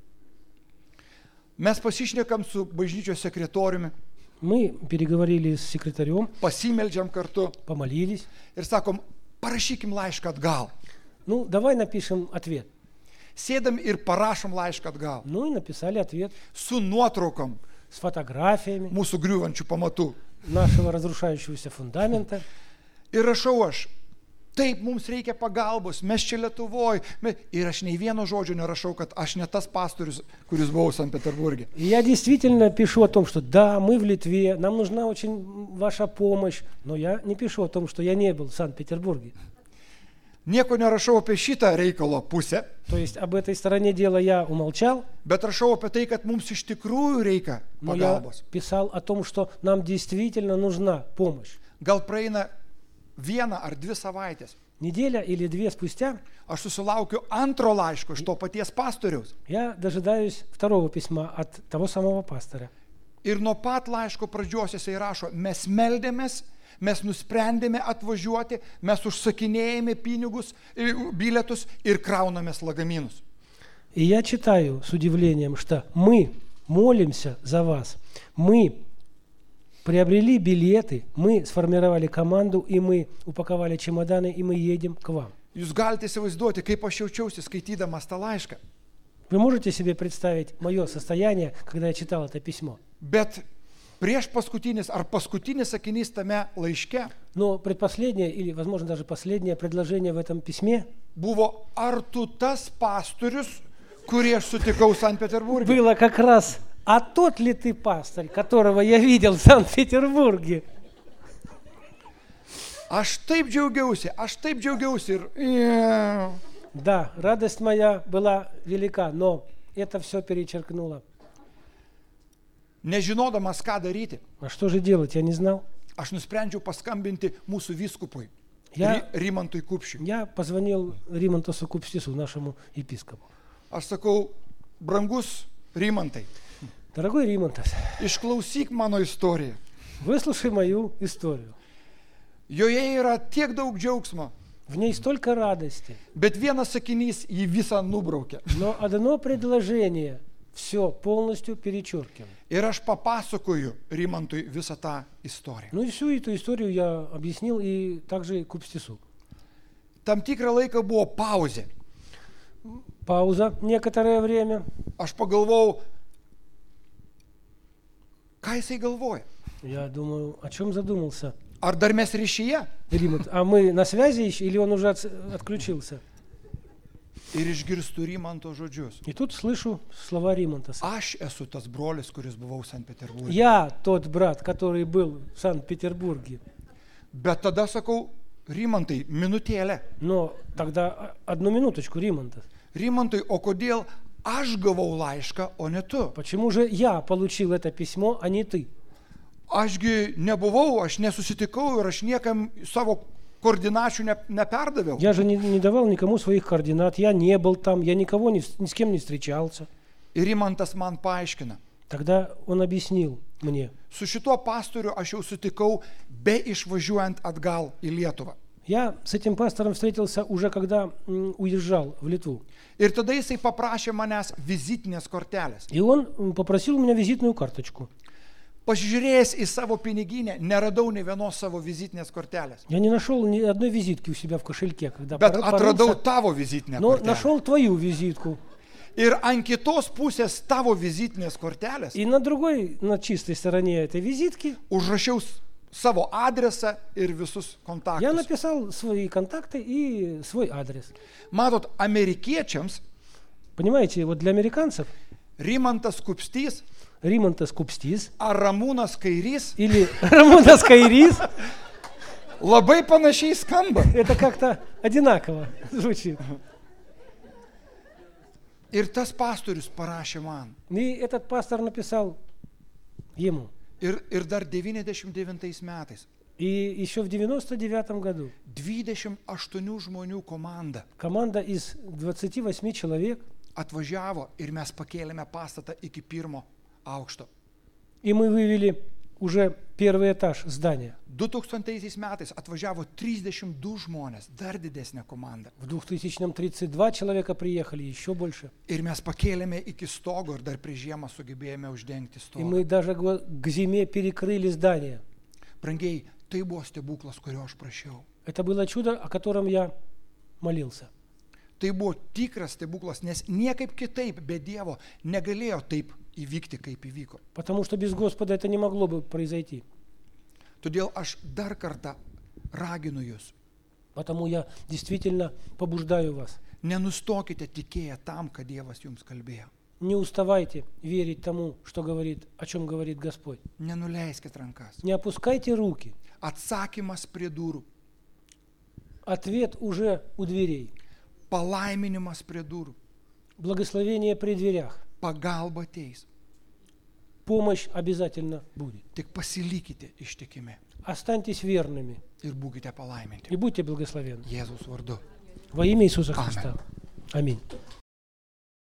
Mes pasišnekam su bažnyčios sekretoriumi, Мы переговорили с секретарем, pasimeldžiam kartu помолились. ir sakom, parašykim laišką atgal. Ну, давай напишем ответ. Sėdam ir parašom laišką atgal. Ну и написали ответ Su nuotraukom с фотографиями mūsų griūvančių pamatų. нашего разрушающегося фундамента. Ir rašau aš, taip, mums reikia pagalbos, mes čia Lietuvoje. Ir aš nei vieno žodžio nerašau, kad aš ne tas pastorius, kuris buvau Sankt Peterburge. И я действительно пишу о том, что да, мы в Литве, нам нужна очень ваша помощь, но я не пишу о том, что я не был в Санкт-Петербурге. Nieko nerašau apie šitą reikalo pusę, То есть об этой стороне дела я умолчал, bet rašau apie tai, kad mums iš tikrųjų reikia но я pagalbos. писал о том, что нам действительно нужна помощь. Gal praeina viena ar dvi savaitės. Неделя или две спустя Aš susilaukiu antro laiško iš to paties pastoriaus. я дожидаюсь второго письма от того самого пастора. Ir nuo pat laiško pradžios jisai rašo, mes meldėmės, mes nusprendėme atvažiuoti, mes užsakinėjame pinigus, i- bilietus ir kraunamės lagaminus. И я читаю с удивлением, что мы молимся за вас, мы приобрели билеты, мы сформировали команду, и мы упаковали чемоданы, и мы едем к вам. Jūs galite įsivaizduoti, kaip aš jaučiausi skaitydamas tą laišką. Вы можете себе представить мое состояние, когда я читал это письмо? Bet prieš paskutinis ar paskutinis sakinys tame laiške Но предпоследнее, или, возможно, даже последнее предложение в этом письме buvo, ar tu tas pastorius, kurį aš sutikau Sankt-Peterburge. было как раз: а тот ли ты пастырь, которого я видел в Санкт-Петербурге? Aš taip džiaugiausi, aš taip džiaugiausi ir... ir- Да, радость моя была велика, но это все перечеркнуло. Nežinodamas, ką daryti, А что же делать, я не знал. aš nusprendžiau paskambinti mūsų vyskupui, Я, Ry- Rimantui Kupšiui. я позвонил Римонтасу Купстису, нашему епископу. Aš sakau, brangus Rimantai, Дорогой Римонтас, išklausyk mano istoriją. выслушай мою историю. Joje yra tiek daug džiaugsmo, В ней столько радости, bet vienas sakinys jį visą nubraukė. но одно предложение все полностью перечеркивает. Ir aš papasakoju Rimantui visą tą istoriją. Ну и всю эту историю я объяснил и также Купстису. Tam tikrą laiką buvo pauzė. Пауза некоторое время. Aš pagalvojau, ką jisai galvoja. Я думаю, о чем задумался Ar dar mes ryšyje? Римонт? А мы на связи еще или он уже отс- отключился? Ir išgirstu Rimanto žodžius. И тут слышу слова Римонтаса. Aš esu tas brolis, kuris buvau Sankt-Peterburge. Я тот брат, который был в Санкт-Петербурге. Bet tada sakau, Rimantai, minutėlę. Но тогда а, одну минуточку, Римонтас. Rimantai, o kodėl aš gavau laišką, o ne tu? Почему же я получил это письмо, а не ты? Ašgi nebuvau, aš nesusitikau ir aš niekam savo koordinačių ne, neperdaviau. Я же не, не давал никому своих координат, я не был там, я никого не, вс- ни с кем не встречался. Ir Rimantas man paaiškina. Тогда он объяснил мне. Su šituo pastoriu aš jau sutikau be išvažiuojant atgal į Lietuvą. Я с этим пастором встретился уже когда м, уезжал в Литву. Ir tada jisai paprašė manęs vizitinės kortelės. И он м, попросил у меня визитную карточку. Pasižiūrėjęs į savo piniginę, neradau nei vienos savo vizitinės kortelės. Я не нашел ни одной визитки у себя в кошельке, когда Bet пор- atradau порылся, tavo vizitinę но kortelę. нашел твою визитку. Ir ant kitos pusės tavo vizitinės kortelės И на другой, на чистой стороне этой визитки užrašiau s- savo adresą ir visus я kontaktus. написал свои контакты и свой адрес. Matot, amerikiečiams Понимаете, вот для американцев Rimantas Kupstys Римонтас Купстис ar Ramūnas Kairys или Рамонас Кайрис labai panašiai skamba. это как-то одинаково звучит. Ir tas pastorius parašė man. И этот пастор написал ему. Ir, ir dar devyniasdešimt devintais metais И еще в девяносто девятом году dvidešimt aštuonių žmonių komanda команда из двадцати восьми человек, atvažiavo ir mes pakėlėme pastatą iki pirmo aukšto. и мы вывели уже первый этаж здания. du tūkstantaisiais metais atvažiavo trisdešimt du žmonės, dar didesnė komanda. В двухтысячном тридцать два человека приехали, еще больше. Ir mes pakėlėme iki stogo ir dar prieš žiemą sugebėjome uždengti И stogą. мы даже го- к зиме перекрыли здание. Brangiai, tai buvo stebuklas, kurio aš prašiau. Это было чудо, о котором я молился. Tai buvo tikras stebuklas, nes niekaip kitaip be Dievo negalėjo taip įvykti, kaip įvyko. Потому что без Господа это не могло бы произойти. Todėl aš dar kartą raginu jūs, Потому я действительно побуждаю вас. nenustokite tikėję tam, kad Dievas jums kalbėjo. Не уставайте верить тому, что говорит, о чем говорит Господь. Nenuleiskit rankas. Не опускайте руки. Atsakymas prie durų, Ответ уже у дверей. palaiminimas prie durų, Благословение при дверях. pagalba ateis. Помощь обязательно будет. Tik pasilikite ištikimi Останьтесь верными ir būkite palaiminti. и будьте благословенны. Jėzaus vardu. Во имя Иисуса Amen. Христа. Аминь.